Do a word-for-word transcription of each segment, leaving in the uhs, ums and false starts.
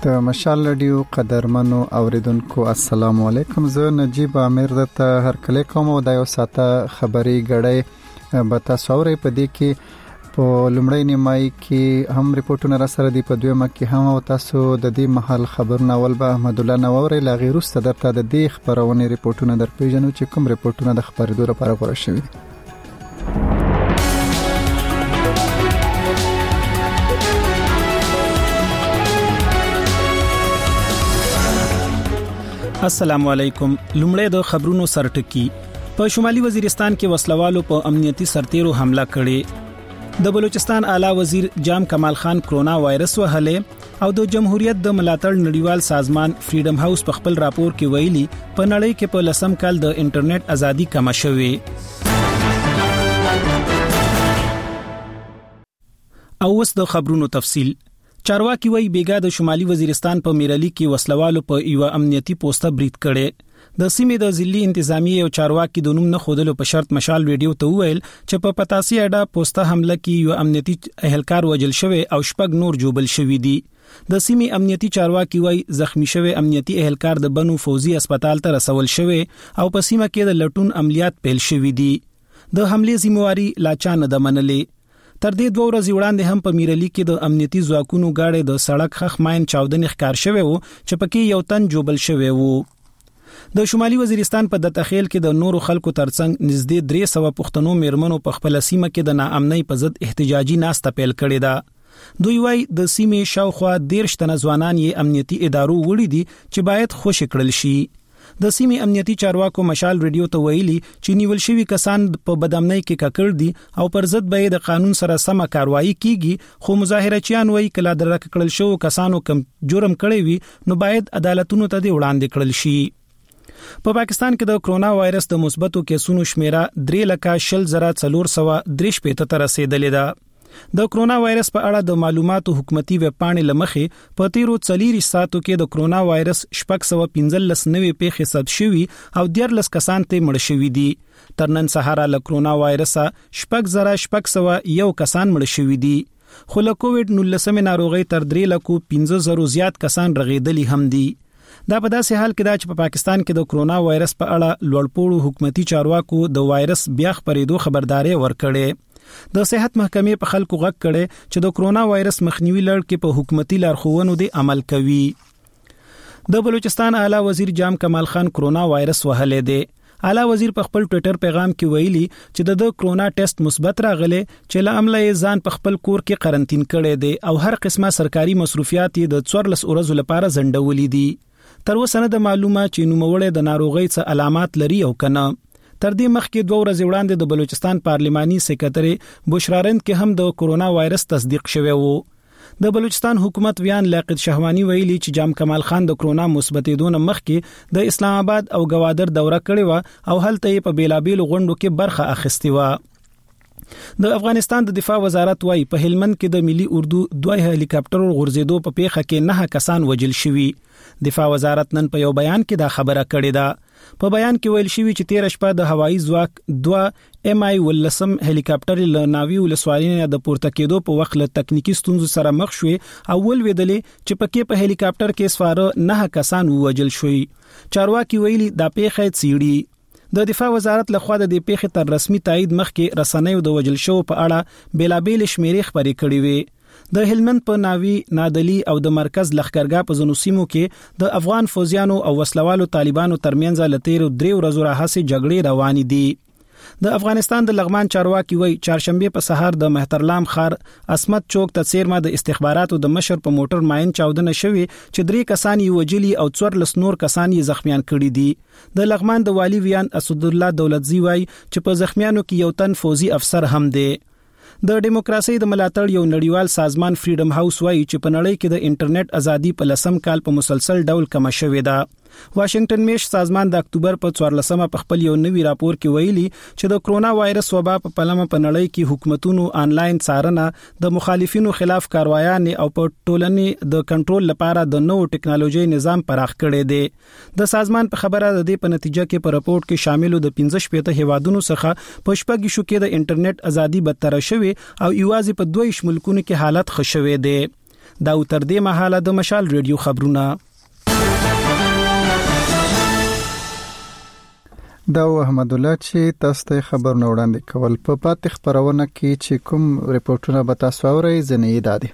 د مشال رادیو قدرمنو اوریدونکو السلام علیکم. زه نجیب امیر دته هر کله کوم او د یو ساته خبري غړې به تاسو اورئ. په دې کې په لومړی نیمای کې هم ریپورتونه را سره دي، په دویمه کې هم او تاسو د دې محل خبرونه ول به احمد الله نووري لا غیرسته درته د دې خبرونه ریپورتونه در پیژنو چې کوم ریپورتونه د خبرېدو لپاره غوړه شوي دي. السلام علیکم. لومړی د خبرونو سرټکی. په شمالي وزیرستان کې وسلوالو په امنیتي سرتیرو حمله کړې. د بلوچستان اعلی وزیر جام کمال خان کرونا وایرس وهلې او د جمهوریت د ملاتړ نړیوال سازمان فریډم هاوس په خپل راپور کې ویلي په نړۍ کې په لسم کال د انټرنیټ ازادي کم شوې. او اوس د خبرونو تفصیل. چارواکي وایي بیګا د شمالي وزیرستان په میرالي کې وسلوالو په یو امنیتي پوسټه بریټ کړي. د سیمې د ضلعي انتظامیه او چارواکي د نوم نه خودلو په شرط مشال ویډیو ته ویل چې په پتاسي اډه پوسټه حمله کې یو امنیتي اهلکار وجل شوی او شپږ نور جوبل شوی دي. د سیمې امنیتي چارواکي وایي زخمی شوی امنیتي اهلکار د بنو فوزي هسپتال ته رسول شوی او په سیمه کې د لټون عملیات پیل شوی دي. د حمله ذمہواری لاچا نه د منلې. تر دې دوه ورځې وړاندې هم په میرالي کې د امنیتي ځواکونو گاډي د سړک خخ ماین چاودنې ښکار شوی وو چې پکې یو تن جوبل شوی وو. د شمالي وزیرستان په دتخیل کې د نورو خلکو ترڅنګ نږدې درې سوه پښتنو میرمنو په خپل سیمه کې د ناامنۍ په ضد احتجاجي ناسته پیل کړې ده. دوی وايي د سیمې شاوخوا دیرش تنه ځوانان یې امنیتي ادارو وړي دي چې باید خوشی کړل شي. د سیمې امنیتي چارواکو مشال ریډیو ته ویلي چې نیول شوی کسان په بدامنۍ کې ککړ دي او پر ضد به د قانون سره سم کاروایی کیږي، خو مظاهرچیان وایي کله درک کړل شو کسانو کم جرم کړی وي نو باید عدالتونو ته دی وړاندې کړل شي. په پاکستان کې د کرونا وایرس د مثبتو کیسونو شمیره درې لکه شل زره څلور سوه درې شپېته ته رسیدلې ده. د کرونا وایرس په اړه د معلوماتو حکومتي ویب پاڼې لمخې په تیرو څلوېښت ساعتو کې د کرونا وایرس شپږ سوه پنځلس نوې پیښې ثبت شوي او دیارلس کسان ته مړه شوي دي. تر نن سهار له کرونا وایرس شپږ زره شپږ سوه یو کسان مړه شوي دي، خو له کووډ نولسمې ناروغۍ تر درې لکو پنځه زرو زیات کسان رغېدلي هم دي. دا په داسې حال کې دا چې په پاکستان کې د کرونا وایرس په اړه لوړپوړو حکومتي چارواکو د وایرس بیا خپرېدو خبرداري ورکړې. د صحت محکمې په خلکو غږ کړي چې د کرونا وایرس مخنیوي لړ کې په حکومتي لارښوونو دی عمل کوي. د بلوچستان اعلی وزیر جام کمال خان کرونا وایرس وهلې دی. اعلی وزیر په خپل ټوئیټر پیغام کې ویلي چې د کرونا ټیسټ مثبت راغلی چې له امله یې ځان په خپل کور کې قرنټین کړی دی او هر قسمه سرکاري مصروفیات یې د څوارلس ورځو لپاره ځنډولې دي. تر اوسه نه د معلومه چې نوموړی د ناروغۍ څخه علامات لري او کنه. تر دې مخکې دوه ورځې وړاندې د بلوچستان پارلماني سکرټري بشرارند کې هم د کرونا وایرس تصدیق شوی وو. د بلوچستان حکومت ویان لاقت شهوانی ویلي چې جام کمال خان د کرونا مثبتېدو مخکې د اسلام آباد او گوادر دوره کړې و او هلته یې په بیلابیلو غونډو کې برخه اخیستې و. د افغانستان د دفاع وزارت وايي په هلمند کې د ملي اردو دوه هلیکاپټرو غورځېدو په پیښه کې نه کسان وجل شوي. دفاع وزارت نن په یو بیان کې دا خبره کړې ده. په بیان کې ویل شوی چې تیر شپه د هوایي ځواک دوه ام آی ولسم هلیکاپټر له ناوی ولسوالۍ نه د پورته کېدو په وخت له تکنیکی ستونزو سره مخ شوې او ولویدلې چې پکې په هلیکاپټر کې سواره نه کسان ووجل شوي. چارواکي ویلي دا پیښه څیړي. د دفاع وزارت لخوا د دې پیښې تر رسمي تایید مخکې رسنیو د وجل شو په اړه بیلابېل شمیرې خبرې کړې وې. د هلمند په ناوی نادلی او د مرکز لخکرګاه په ځینو سیمو کې د افغان فوجیانو او وسلوالو طالبانو ترمنځ لتیر درې ورځې راهسي جګړې روانې دي. د افغانستان د لغمان چارواکي وای چهارشنبه په سهار د مهترلام خار اسمت چوک ته څیرمه د استخباراتو د مشر په موټر ماین چاودنه شوی چې درې کسان یې وجلی او څوارلس نور کسان یې زخمیان کړي دي. د لغمان د والی ویان اسد الله دولتزی وای چې په زخمیانو کې یو تن فوزي افسر هم دی. د دیموکراسي د ملاتړ یو نړیوال سازمان فریډم هاوس وایي چې په نړۍ کې د انټرنیټ ازادي په لسم کال په مسلسل ډول کم شوې ده. واشنگټن میش سازمان د اکتوبر په څوارلسمه په خپل یو نوي راپور کې ویلي چې د کرونا وایرس وبا په پلمه په نړۍ کې حکومتونو آنلاین څارنه د مخالفینو خلاف کاروایانې او په ټولنې د کنټرول لپاره د نوو ټکنالوژي نظام پراخ کړی دی. د سازمان په خبره د دې په نتیجه کې په راپورټ کې شاملو د پنځه شپېته هیوادونو څخه په شپږ شو کې د انټرنیټ ازادي بدتر شوه او ایوازي په دوه ملکونو کې حالت ښه شوه دی. دا تر دې مهاله د مشال ریډیو خبرونه. دا احمد الله چې تاسو ته خبر نه وړاندې کول په پاتې خبرونه کې چې کوم ریپورتونه به تاسو اورئ ځنې دادي.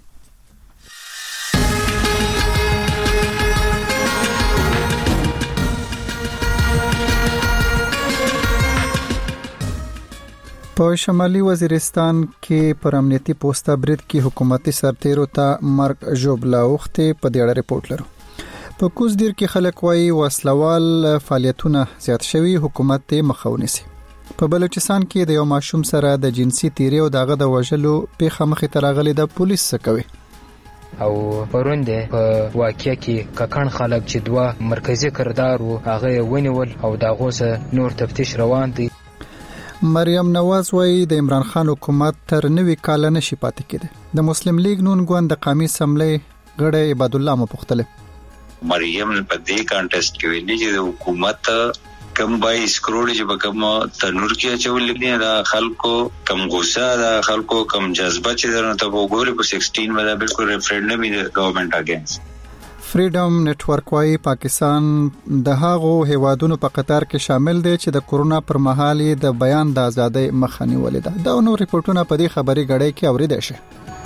په شمالي وزیرستان کې پر امنیتي پوسټه برید کې حکومتي سرتیرو ته مرګ ژوبلا وخته په دې اړه ریپورت لرو. په کوزدیر کې خلک وايي وسلوال فعالیتونه زیات شوي، حکومت ته مخاوني سي. په بلوچستان کې د یو ماشوم سره د جنسي تیری او دغه د وژلو پیښه مخې ته راغلي د پولیس څخه کوي. او پرونده په واقعیا کې ککن خلک چې دوه مرکزی کردار وو هغه ونیول او دغه سه نور تفتیش روان دي. مریم نواز وايي د عمران خان حکومت تر نوې کال نشي پاتې کېده. د مسلم لیگ نون ګوند د قومي اسمبلی غړی عبد الله مپختله مریم په دې کانټیسټ کې ویلي چې د حکومت کم بایس کروڑ چې په کوم تنور کې چولې نه دا خلکو کم غوسه دا خلکو کم جذبه چې درنه ته وګوري په سکسټین باندې بالکل ریفرندم دی ګورنمنت اگینست. فریډم نتورک وايي پاکستان د هغو هیوادونو په قطار کې شامل دی چې د کورونا پر مهال د بیان د ازادۍ مخه نیولې ده. دا نو ریپورتونه په دې خبري غړې کې اوریدل شي.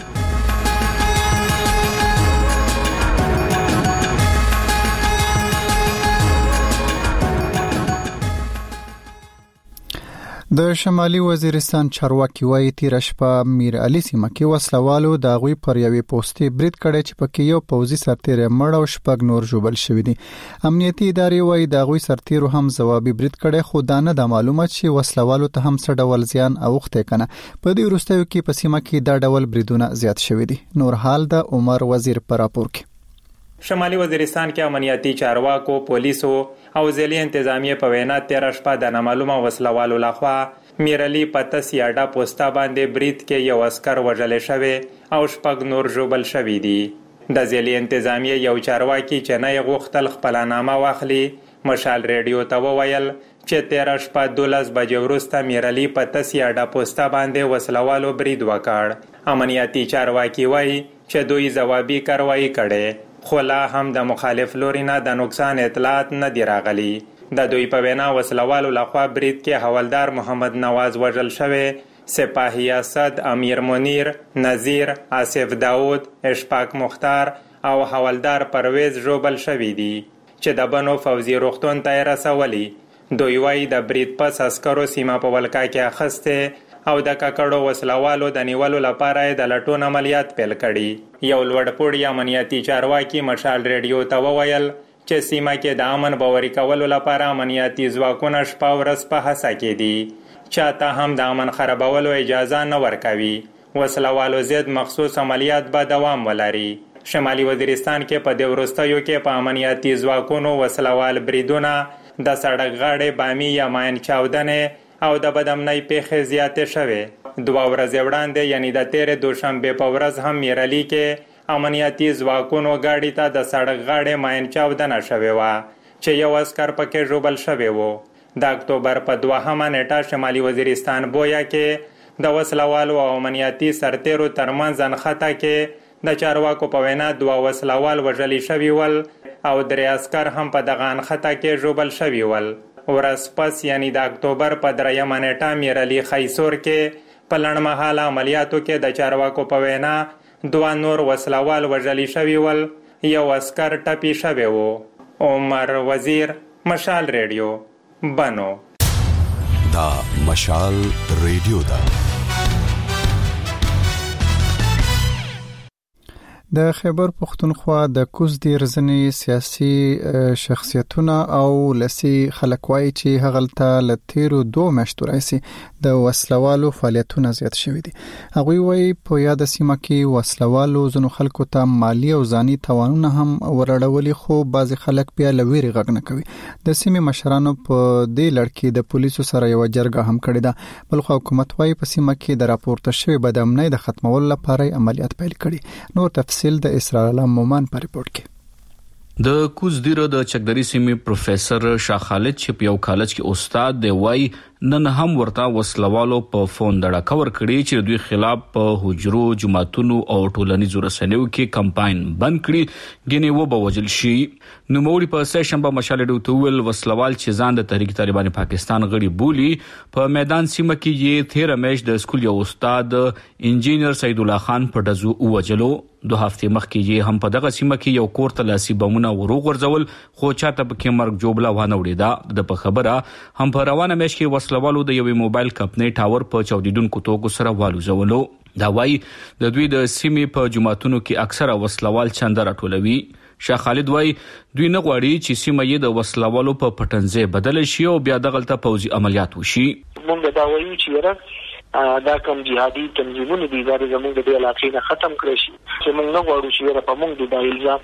د شمالي وزیرستان چارواکي وايي تیر شپه میر علي سیمه کې وسلوالو د غوي پر یوې پوسټي برید کړي چې پکې یو پوځي سرتیر مړ او شپږ نور جوړل شوی دي. امنیتي ادارې وايي د غوي سرتیرو هم ځوابي برید کړي، خو دا نه د معلومات چې وسلوالو ته هم څه ډول زیان اوخته کنه. په دې وروستیو کې په سیمه کې دا ډول بریدونه زیات شوی دي. نور حال د عمر وزیر پر راپور کې. شمالي وزیرستان کې امنیتي چارواکو، پولیسو او ځلې انتظامیه په وینا تیر شپه د نامعلومه وسلوالو لخوا میرلی پته سیاډا پوسټا باندې برید کې یو عسكر وژل شوی او شپږ نور ژوبل شوی دي. د ځلې انتظامیه یو چارواکي چې نه غوښتل خپل نامه واخلي مشال ریډیو ته وویل چې تیر شپه دولس بجې وروسته میرلی پته سیاډا پوسټا باندې وسلوالو برید وکړ. امنیتي چارواکي وایي چې دوی ځوابي کاروایی کړي، خو لا هم د مخالف لورینه د نقصان اطلاعات نه دی راغلي. د دوی په وینا وسلوالو لخوا برید کې حوالدار محمد نواز وژل شوی، سپاهی اسد، امیر منیر، نذیر، آصف داود، اشفاق مختار او حوالدار پرویز ژوبل شوی دي چې د بنو فوزي روغتون ته رسولي. دوی وايي د برید پس عسکرو سیمه په ولکا کې اخسته او د ککړو وسلوالو د نیولو لپاره د لټون عملیات پیل کړي. یو لوړپوړی امنیتي چارواکي مشال ریډیو ته وویل چې سیمه کې د امن باوري کولو لپاره امنیتي ځواکونه شپه ورځ په هڅه کې دي، چاته هم د امن خرابولو اجازه نه ورکوي. وسلوالو ضد مخصوص عملیات به دوام ولري. شمالي وزیرستان کې په دې وروستیو کې په امنیتي ځواکونو وسلوال بریدونه، د سړک غاړې بامي یا ماین چاودنې او د بدامنۍ پیښې زیاتې شوې. دوه ورځې وړاندې یعنی د تیرې دوشنبې په ورځ هم میرلی کې امنیتي ځواکونو ګاډي ته د سړک غاړې ماین چاودنه شوې وه چې یو عسکر پکې ژوبل شوی و. د اکتوبر په دوهمه نیټه شمالي وزیرستان بویا کې د وسلوالو او امنیتي سرتیرو ترمنځ نښته کې د چارواکو په وینا دوه وسلوال وژلي شوي ول او درې عسکر هم په دغه نښته کې ژوبل شوي ول. ورځ پس یعنی د اکتوبر په دریمه نیټه میرلی خیسور کې په لنډمهاله عملیاتو کې د چارواکو په وینا دوه نور وسلوال وژلي شوي ول، یو عسکر ټپي شوی و. عمر وزیر، مشال ریډیو، بنو. دا مشال ریډیو دا د خیبر پختونخوا د کوزدیر ځنې سیاسي شخصیتونه او لسی خلک وایي چې هغلته لتیرو دوه میاشتو راځي د وسلوالو فعالیتونه زیات شوي دي. هغوی وایي په یاد سیمه کې وسلوالو ځنو خلکو ته مالی او ځاني توانونه هم ورړولي، خو بعضی خلک بیا لویری غږ نه کوي. د سیمې مشرانو په دې لړ کې د پولیسو سره یو جرګه هم کړې ده، بلخو حکومت وایي په سیمه کې د راپورته شوی بدامنۍ د ختمولو لپاره عملیات پیل کړي. نور تفصیل د اسرار الله مومن په ریپورت کې. د کوزدیر د چکدری سیمې پروفیسور شاه خالد چې په یو کالج کې استاد دی وای نن هم ورته وسلوالو په فون دړه کور کړي چې دوی خلاف په حجرو جماعتونو او ټولنیزو رسنیو کې کمپاین بند کړي ګینه و به وجل شي. نو موري په سه شنبه مشال ډوتول وسلوال چې ځان د تحریک طالبان پاکستان غړي بولی په میدان سیمه کې یې تیر میش د سکول یو استاد انجینر سید الله خان په دزو وجلو. دو هفته مخکې یې هم په دغه سیمه کې یو کور ته لاسي بمونه ورو غورځول خو چاته پکې مرګ جوړه ونه وړیدا. د په خبره هم په روانه میش کې وسلوالو د یوې موبایل کمپنۍ ټاور په چاودیدونکو توګو سره والوزولو. دا وایي د دوی د سیمې په جماعتونو کې اکثره وسلوال چنده راټولوي. شاه خالد وایي دوی نه غواړي چې سیمه یې د وسلوالو په پټنځي بدل شي او بیا دغلته پوځي عملیات وشي. موږ دا وایو چې دا کوم جهادي تنظیمونه دي دا زموږ د علاقې نه ختم کړي شي چې موږ نه غواړو چې په موږ د الزام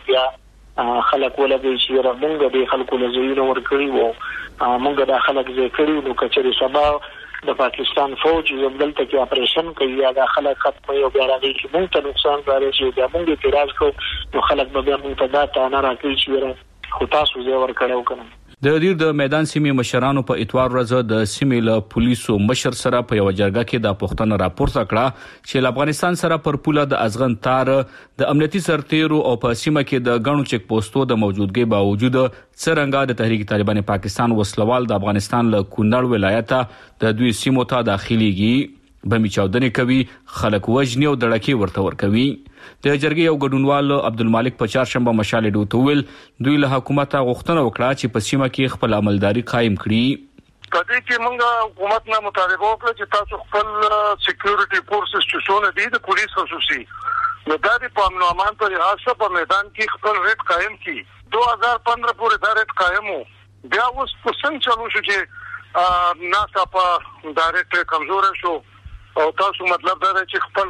بیا خلک ولګي چې موږ د خلکو له زوینه ورکړي وو موږ د خلک زې کړي نو کچري سبا د پاکستان فوج زمدلته کې اپریشن کوي یا د خلک ختم یو بیا راځي چې موږ ته نقصان راځي چې موږ اعتراض کوو نو خلک به بیا موږ ته دا تانه راکړي چې خو تاسو زې ورکړو کنه. د دیر د میدان سیمې مشرانو په اتوار ورځ د سیمې له پولیسو مشر سره په یو جرګه کې د پښتون راپورته کړه چې افغانستان سره پر پوله د ازغن تار د امنیتي سرتیرو او په سیمه کې د غنو چک پوسټو د موجودګۍ باوجود څرنګه د تحریک طالبان پاکستان وسلوال د افغانستان له کونړ ولایت د دوی سیمو ته داخليږي بمی چاودنې کوي خلک وژني او دړکې ورته ور کوي. د جرګې یو ګډونوال عبدالمالک په چهارشنبه مشال ډوتول دوی له حکومت غوښتنه وکړه چې په سیمه کې خپل عملداري قائم کړي. کله چې موږ حکومت نه مطالبه وکړه چې تاسو خپل سکیورټي فورسز چې څونه دي د پولیس خصوصي نو دا د پامن امان په لحاظ په میدان کې خپل ریټ قائم کړي دو هزار پندرہ پورې دا ریټ قائم وو. بیا اوس په څنګه چلو شو چې ناسا په دا ریټ کمزور شو او تاسو مطلب دا چې خپل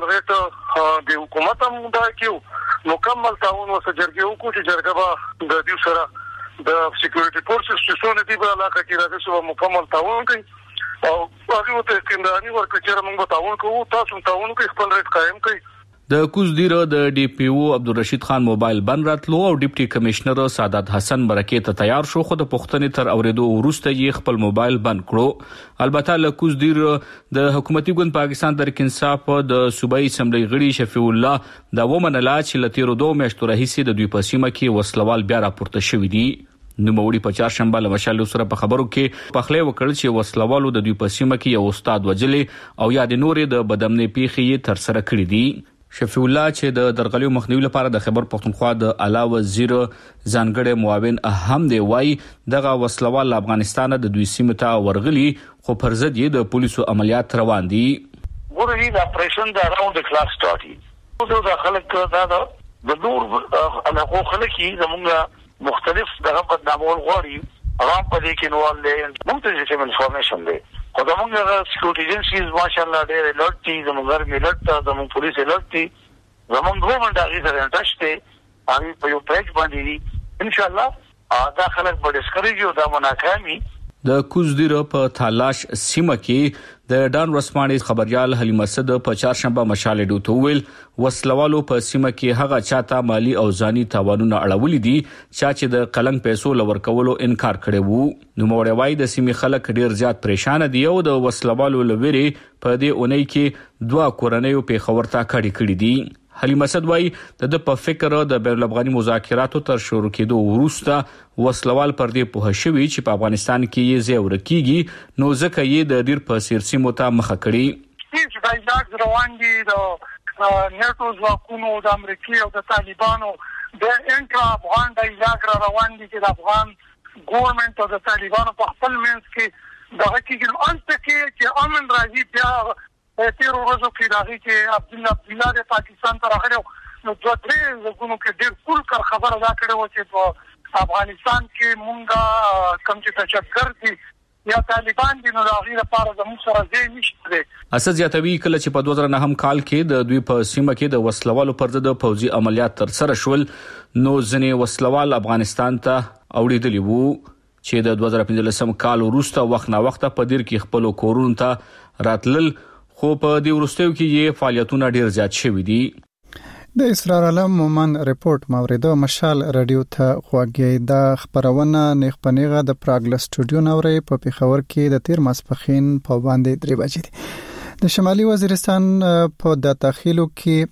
ریټ د حکومت هم دا کیو مکمل تعاون وسه جرګه وکړو چې جرګه به د دې سره د سکیورټي فورسز چې څونه دي په علاقه کې راځي چې مکمل تعاون کوي او هغه ته کیندانی ورکړي چې موږ تعاون کوو تاسو تعاون کوي خپل ریټ قائم کوي. د کوز دیره د ډي پی او عبدالرشید خان موبایل بند راتلو او ډیپټي کمشنر سعادت حسن مرکه ته تیار شو خو د پښتنې تر اوریدو وروسته یې خپل موبایل بند کړو. البته له کوز دیره د حکومتي ګوند پاکستان تحریک انصاف د صوبایي اسمبلی غړي شفیع الله دا ومنله چې لتیرو دوه میاشتو راهیسې د دوی په سیمه کې وسلوال بیا راپورته شوې دي. نو موري په چهارشنبه له مشال سره په خبرو کې پخله وکړل چې وسلوالو د دوی په سیمه کې یو استاد وجلې او یا د نورې د بدامنۍ پیښې تر سره کړې دي. شفیع الله چې د درغلیو مخنیوي لپاره د خبر پښتونخوا د اعلی وزیر ځانګړي معاون اهم دی وای دغه وسلوال افغانستان د دوی سیمه ته ورغلي خو پر ضد یې د پولیسو عملیات روان دي. ګورې د اپریشن د اراوند د کلاس سٹارټي اوس د خلک دا د نور علاقو خلک زموږ مختلف دغه بدنامول غواړي هغه په دې کې نوال له موږ ته انفارمیشن دی خو دا موږ سکیورټي ایجنسیز ماشاءالله ډېر الرټ دي زموږ ملت زموږ پولیس الرټ دي زموږ ګورنمنت هغه سره انټچ دي هغه په یو پیج باندې دي ان شاء الله دا خلک به ډسکریج او دا مناکامي. د کوز دیره په تالاش سیمه کې د ډان رسمانې خبريال حلیم اسد په چهارشنبه مشال ډوتول وسلوالو په سیمه کې هغه چاته مالی او ځاني تاوانونه اړولې دي چې د قلنګ پیسو لور کولو انکار کړي وو. نو موړوي د سیمې خلک ډیر زیات پریشان دي او د وسلوالو لوري په دې اونۍ کې دوا کورنۍ په خبرتا کړي کړي دي. حلیم اسد وای د په فکر د بین الافغاني مذاکراتو تر شروع کېدو وروسته وسلوال پر دې په شوي چې په افغانستان کې یې زیور کیږي نو ځکه یې د ډیر په سیرسي متا مخه کړي چې دا ځاګ روان دي د نیټو ځواکونو د امریکای او د طالبانو د انټرا افغان د ځاګ روان دي چې د افغان ګورنمنت او د طالبانو په خپل منځ کې د حقیقت انت کې چې امن راځي بیا تیر ورځو کې راغی چې عبد الله عبد الله د پاکستان ته راغلی نو دوه درې ځګونو کې ډېر کول کار خبره دا کړې و چې په افغانستان کې مونږه کم چې تشکر دي یا طالبان دي نو راغی لپاره زموږ سره ځای نشته دی. اسد یاتوی کله چې په دوه زره نهم کال کې د دوی په سیمه کې د وسلوالو پر ضد پوځي عملیات تر سره شول نو ځنې وسلوال افغانستان ته اوړېدلی وو چې د دوه زره پنځلسم کال وروسته وخت نا وخت په دیر کې خپل کورونو ته راتلل خو په دې ورستیو کې یې فعالیتونه ډیر زیات شوي دي. د اسرار عالم مومن ریپورت ماوریدو مشال رادیو ته خواږی د خبرونه نیغ پنیغه د پراګل سټوډیو نورې په پیښور کې د تیر ماسپخین په باندې درې بجې دي. د شمالي وزیرستان په د تخیلو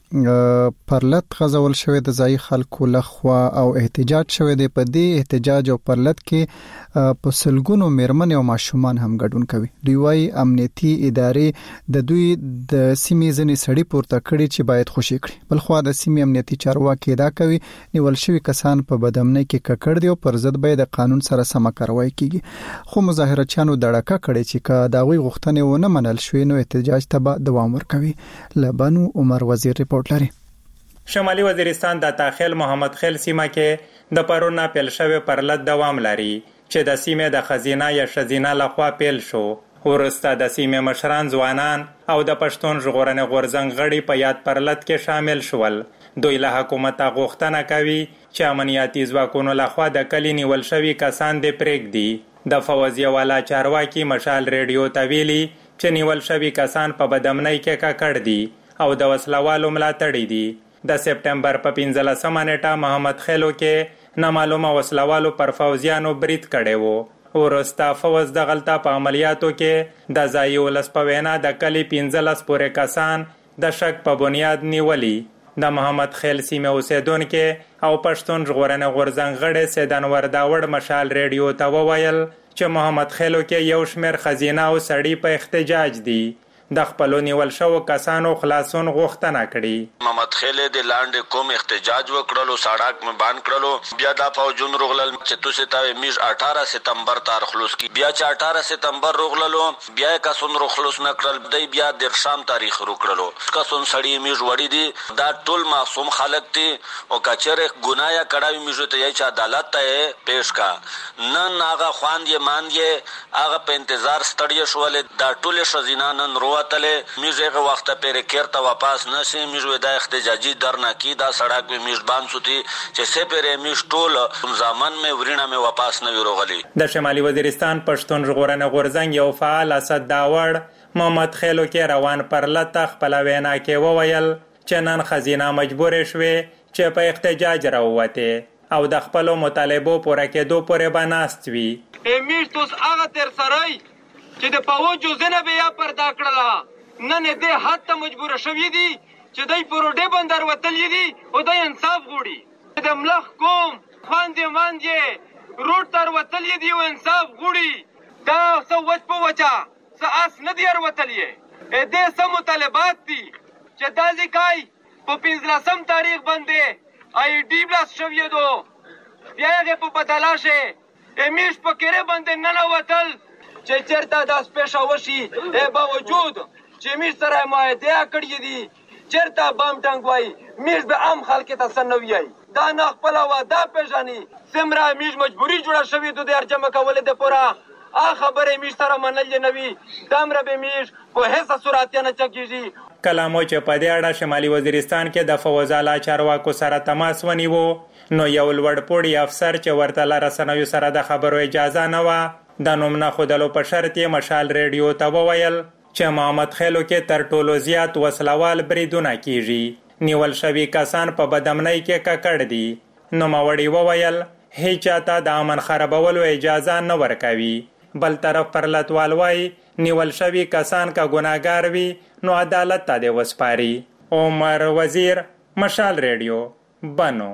کې پرلط غزول شوې د ځای خلکو لخوا او احتجاج شوې د پدې احتجاج او پرلط کې په سلګونو میرمن او ماشومان هم ګډون کوي. دوی وايي امنیتي ادارې د دوی د سیمې ځنې سړي پورته کړي چې باید خوشي کړي. بل خو د سیمې امنیتي چارواکي دا کوي نیول شوی کسان په بدامنۍ کې ککړ دي او پر ضد به د قانون سره سم کاروایی کیږي. خو مظاهرچیانو دړکه کړي چې کا داوی غوښتنې ونه منل شوې نو احتجاج تبا دوام ورکوي. لبنو عمر وزیر ریپورت لري. شمالي وزیرستان د تاخیل محمد خیل سیمه کې د پرونا پیل شوی پرلط دوام لري چې د سیمې د خزینه یا شزینه لخوا پیل شو. ورسته د سیمې مشران ځوانان او د پښتون ژغورنې غورځنګ غړي په یاد پرلط کې شامل شول. دوی له حکومت غوښتنه کوي چې امنیتي ځواکونو لخوا د کلی نیول شوی کسان د پرېږدي. د فوزیه والا چارواکي مشال ریډیو ته ویلي چې نیول شوی کسان په بدامنۍ کې ککړ دي او د وسلوالو ملاتړي دي. د سپټمبر په پنځلسمه نیټه محمد خیلو کې نامعلومه وسلوالو پر فوزیانو برید کړی وو. ورسته فوز د غلطه په عملیاتو کې د ځایي ولس په وینا د کلي پنځلس پورې کسان د شک په بنیاد نیولي. د محمد خیل سیمه اوسیدونکو او پښتون ژغورنې غورځنګ غړي سیدانور داوړ مشال ریډیو ته وویل چې محمد خیلو کې یو شمېر خزینه او سړی په احتجاج دي. د خپل نیول شو کسانو خلاصون غوښتنه کړي. محمد خیل د لاندې کوم احتجاج وکړلو سړک مې بند کړلو. بیا د فوجون رغلل چې تاسو ته میج اٹھارہ ستمبر تار خلاص کی. بیا چې اٹھارہ ستمبر رغللو بیا کسون رو خلاص نکړل. د بیا د شام تاریخ روکړلو. کسون سړی میج وړي دي دا ټول معصوم خلک دي او کچره ګنایا کړای میج ته یې چې عدالت ته پیش کا. نن هغه خوان یې مان یې هغه په انتظار ستړي شول. دا ټول شزینه نن رو وتلې میزه وخت پرې کېرته واپس نشي. میزه د احتجاجي درنه کی دا سړک په میزبان سوتي چې سه پرې میش ټول ځامن مې ورینه مې واپس نه وروغلي. د شمالي وزیرستان پښتون ژغورنې غورځنګ یو فعال اسد داوړ محمد خیلو کې روان پرلط خپل وینا کې وویل چې نن خزینه مجبور شوه چې په احتجاج راووته او د خپل مطالبو پوره کېدو پورې بناست وي. امیر توس هغه تر سړی چې د پاوجو زنه بیا پردا کړله نن دې حد ته مجبور شوی دي چې دای پروډې بندر وتلې دي او د انصاف غوړي. د ملخ کوم خواندې مانځي روټ تر وتلې دي او انصاف غوړي. دا څه وچ په وچا څه اس نه دی وتلې. دې سم مطالبات دي چې د ځکای په پنځلسم تاریخ باندې آی ډی بلاس شوی دو. بیا هغه په بدلاشه امیش په کېره باندې نه وتل چې چرته د سپیشا وشي به باوجود چې میز سره معاهده کړی دي چرته بام ټنګ وای میز به عام خلک ته سنوي دا نه خپل واده پېژني. سمرا میز مجبوری جوړه شوی د ارجمه کول د پورا ا خبره میز سره منل نه وي دامره به میز په هیڅ صورت نه چکیږي. کلامو چې په دې اړه شمالي وزیرستان کې د فوزالا چارواکو سره تماس ونیو نو یو لوړپوړی افسر چې ورته لاره سنوي سره د خبرو اجازه نه و د نوم نه خودلو په شرط یې مشال ریډیو ته وویل چې محمد خیلو کې تر ټولو زیات وسلوال بریدونه کیږي. نیول شوی کسان په بدامنۍ کې ککړ دي. نوموړي وویل هیڅ چاته د امن خرابولو اجازه نه ورکوي. بل طرف پرلطوال وایي نیول شوی کسان کا ګناګار وي نو عدالت ته دی وسپاري. عمر وزیر مشال ریډیو بنو.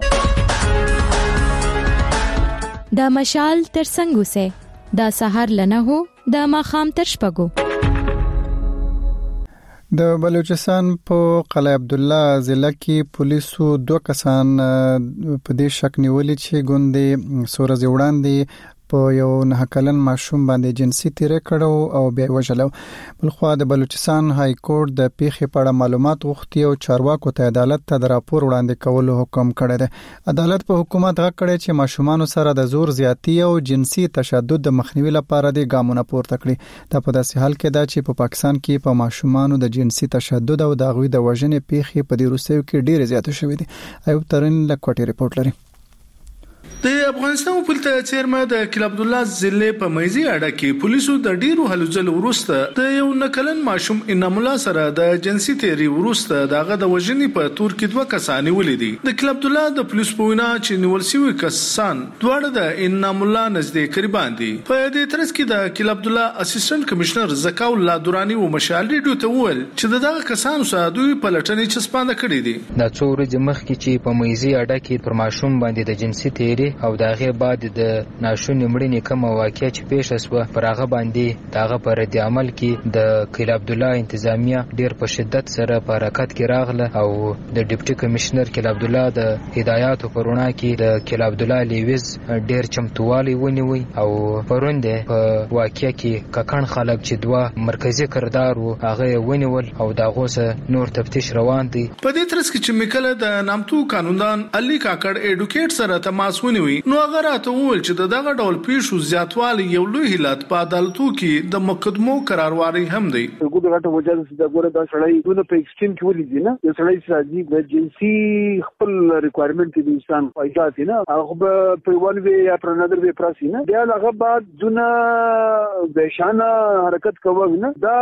دا مشال تر څنګه سه دا سحر لنه هو دا ماخام تر شپګو. د بلوچستان په قلعه عبدالله ضلع کې پولیسو دوه کسان په دې شک نیولي چې ګوندې سورز وړاندې په یو نه کلن ماشوم باندې جنسي تیری کړو او بیا وژلو. بلخو د بلوچستان های کورټ د پیښې په اړه معلومات غوښتي او چارواکو ته عدالت ته د راپور وړاندې کولو حکم کړی دی. عدالت په حکومت غږ کړی چې ماشومان سره د زور زیاتی او جنسي تشدد د مخنیوي لپاره د ګامونه پورته کړي. دا په داسې حال کې ده چې په پاکستان کې په ماشومان د جنسي تشدد او د غوي د وژنې پیښې په دې روسیو کې ډېر زیات شوې دي. ایوب ترين له کوټې ریپورت لري. د افغانستان پولیس چیرمن د کل عبد الله ضلع په مېزي اډه کې پولیسو د ډیرو هلو ځل ورسته د یو نکلن ماشوم انعام الله سره د جنسي تیری ورسته دغه د وژنې په تور کې دوه کسان ولیدي د کل عبد الله د پولیس په وینا چې نیول شوی کسان دواړه د انعام الله نزدې قریبان دي په دې ترڅ کې د کل عبد الله اسسټنټ کمشنر زکا الله دورانی او مشال ریډیو ته وویل چې دغه کسانو سره دوی په لټنې چسپانده کړی دي دا څو ورځې مخکې چې په مېزي اډه کې پر ماشوم باندې د جنسي تیری او دغه بعد د ناشونې مړینې کوم واقعیا چې پیښ شوه پر هغه باندې دغه پر رد عمل کې د کل عبد الله انتظامیه ډیر په شدت سره په حرکت کې راغله او د ډیپټي کمشنر کل عبد الله د هدایاتو پرونه کې د کل عبد الله لیوز ډیر چمتووالی ونیوي او پرونده په واقعیا کې ککن خلک چې دوه مرکزی کردار وو هغه ونیول او دغه سره نور تفتیش روان دي په دې ترڅ کې چې میکله د نامتو قانوندان علي کاکړ اډوکیټ سره تماس ونیوي نو هغه راته وویل چې دغه ډول پیښو زیاتوالی یو لوی هلت په عدالتو کې د مقدمو قرارواري هم دی ګوره غټه وجه د ګوره دا سړی دونه په ایکسټریم کې ولې نه یو سړی چې د جنسي خپل ریکوایرمنت د انسان پایدات نه هغه په ون وی یا پر نظر وی پراسی نه بیا هغه بعد دونه بشانه حرکت کوي نه دا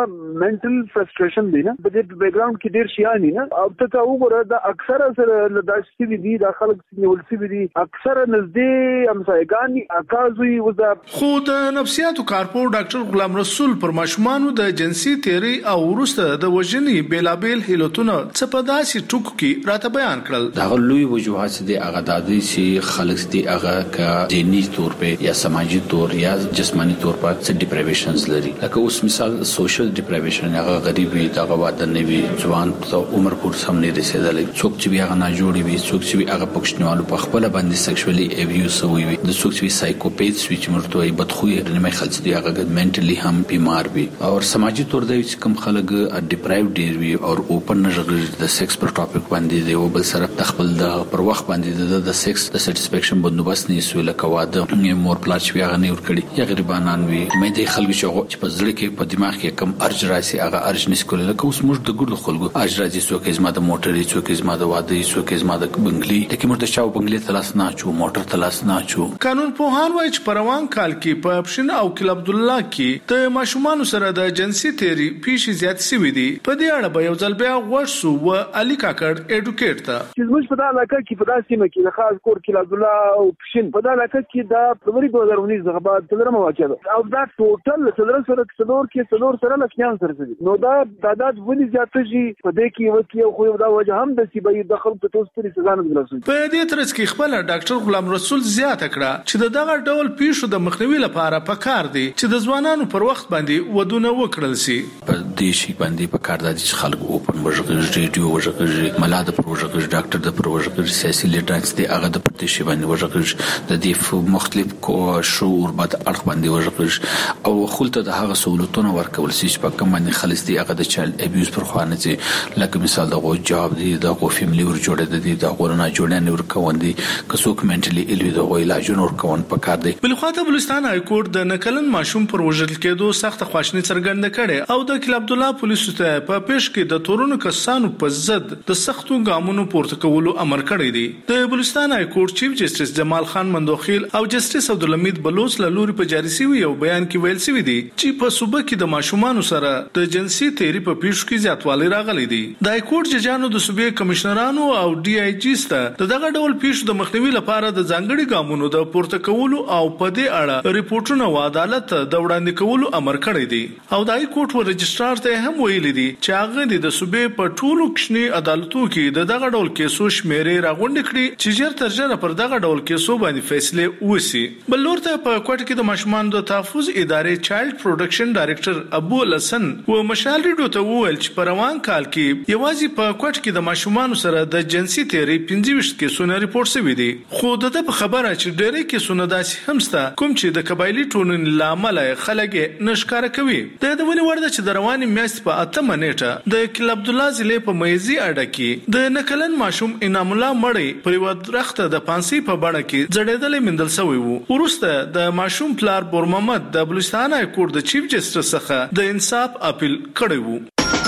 منټل فرستریشن دی نه په دې بیک گراوند کې ډیر شیانی نه او ته وګوره دا اکثره سره د داسې دي د خلک نیول شوی دي اکثره نزدې امسایګانی اکازوي ودا خو د نفسیاتو کارپور ډاکټر غلام رسول پر ماشومانو د جنسي تیری او ورسته د وژنې بیلابل هیلوتونه څه په داسې ټکو کې راته بیان کړل دا لوی وجوهات دي هغه د دې چې خلک دي هغه ک دینی تور په یا سماجی تور یا جسمانی تور په څه ډیپریویشنز لري لکه اوس مثال سوشل ډیپریویشن هغه غریب وي دغه واده نه وي ځوان په عمر پور سم نه رسیدلی څوک چې هغه نه جوړي وي څوک چې هغه پښتنوالو په خپل باندې سیکشوالي ابیوز وي د څوک چې سایکوپیت وي چې مرته وي بدخوې رنمه خلک دي هغه منټلی هم بیمار وي او سماجی تور دی چې کوم خلک ډیپرایو ډیر وي او اوپن نشغل د سیکس پر ټاپک باندې دی او بل سره تخپل د پر وخت باندې د سیکس د سټیسفیکشن بندوبست نه سویل کواده مور پلاچ وی هغه نه ور کړی یا غریبانان وي مې د خلک چې په ځړ کې په دماغ کې کم ارج راسي هغه ارج نسکول لکه اوس موږ د ګډ خلکو ارج راځي څوک زما د موټرې څوک زما د واده څوک زما د بنگلي لکه مرته چاو بنگلي تلاس نه چو موټر تلاس نه چو قانون پوهان وایي چې پروان کال کې په اپشن او کل عبد الله کې د ماشومان سره د جنسي تیری پیښې زیات شوې دي په دې اړه به یو ځل بیا ورسو و علي کاکړ اډوکیټ ته چې موږ په دا علاقه کې په داسې مکه د خاص کور کل عبد الله او پښین په دا علاقه کې دا فبرवरी دوه هزار ونیس څخه بعد څلورمه واقعه ده او دا ټوټل څلور سره څلور کې څلور سره لکيان سره دي نو دا تعداد ولې زیات شي په دې کې وکي خو دا وجه هم د سی به دخل په توس پرې سزا نه ورسوي په دې ترڅ کې خپل ډاکټر غلام رسول زیات کړه چې دغه ډول پیښو د مخنیوي لپاره پکار دي چې د ځوانانو پر وخت باندې ودونه وکړل شي په دې شي باندې پکار دي چې خلک اوپن وژغ ریډیو وژغ ملاده پر وژغ ډاکټر د پر وژغ سیاسي لیډرانس دي هغه د پرتې شي باندې وژغ د دې مختلف کو شعور بعد اړه باندې وژغ او خلته د هغه سہولتونو ورکول شي چې په کوم باندې خلک دي هغه د چایلډ ابیوز پر خوانه دي لکه مثال د غو جواب دي د غو فیملی ور جوړه دي د غو نه جوړنه ور کوندي کڅوک منټلی الوی د غو علاج نور کون پکار دی بل خو ته بلوچستان های کورټ د نکلن ماشوم پر وژل کېدو سخت خواشنی څرګنده کړي او د کل عبد الله پولیسو ته په پیښ کې د تورونو کسانو په ضد د سختو ګامونو پورته کولو امر کړی دی د بلوچستان های کورټ چیف جسټس جمال خان مندوخیل او جسټس عبدالحمید بلوچ له لوري په جاری شوی یو بیان کې ویل شوی دی چې په صوبه کې د ماشومان سره د جنسي تیری په پیښ کې زیاتوالی راغلی دی د های کورټ ججانو د صوبې کمشنرانو او ډي آی جی ست دغه ډول پیښو د مخنیوي لپاره د ځانګړي ګامونو د پورته کولو او په دې اړه ریپورتونه و عدالت د وړاندې کولو امر کړی دی او د های کورټ و رجسترار ته هم ویلي دي چې هغه د صوبې په ټولو کښنی عدالتو کې د دغه ډول کیسو شمیرې راغونډ کړي چې ژر تر ژره پر دغه ډول کیسو باندې فیصله وشي بل لور ته په کوټ کې د ماشومان د تحفظ ادارې چایلډ پروډکشن ډایریکټر ابو الحسن و مشال ریډیو ته وویل چې په روان کال کې یوازې په کوټ کې د ماشومان سره د جنسي تیری پنځه ویشت کیسونه ریپورت شوي دي خو د په خبره چې ډېرې کیسونه داسې هم شته کوم چې د قبایلی ټولنې لامل خلک نشکاره کوي د دې ولې ورده چې د رواني میاشت په اتمه نیټه د کل عبد الله ضلع په مېزي اډه کې د نکلن ماشوم انعام الله مړی پر یو درخته د پانسي په بڼه کې ځړېدلې مندل شوی وو ورسته د ماشوم پلار بور محمد د بلوچستان های کورټ د چیف جسټس څخه د انصاف اپیل کړی وو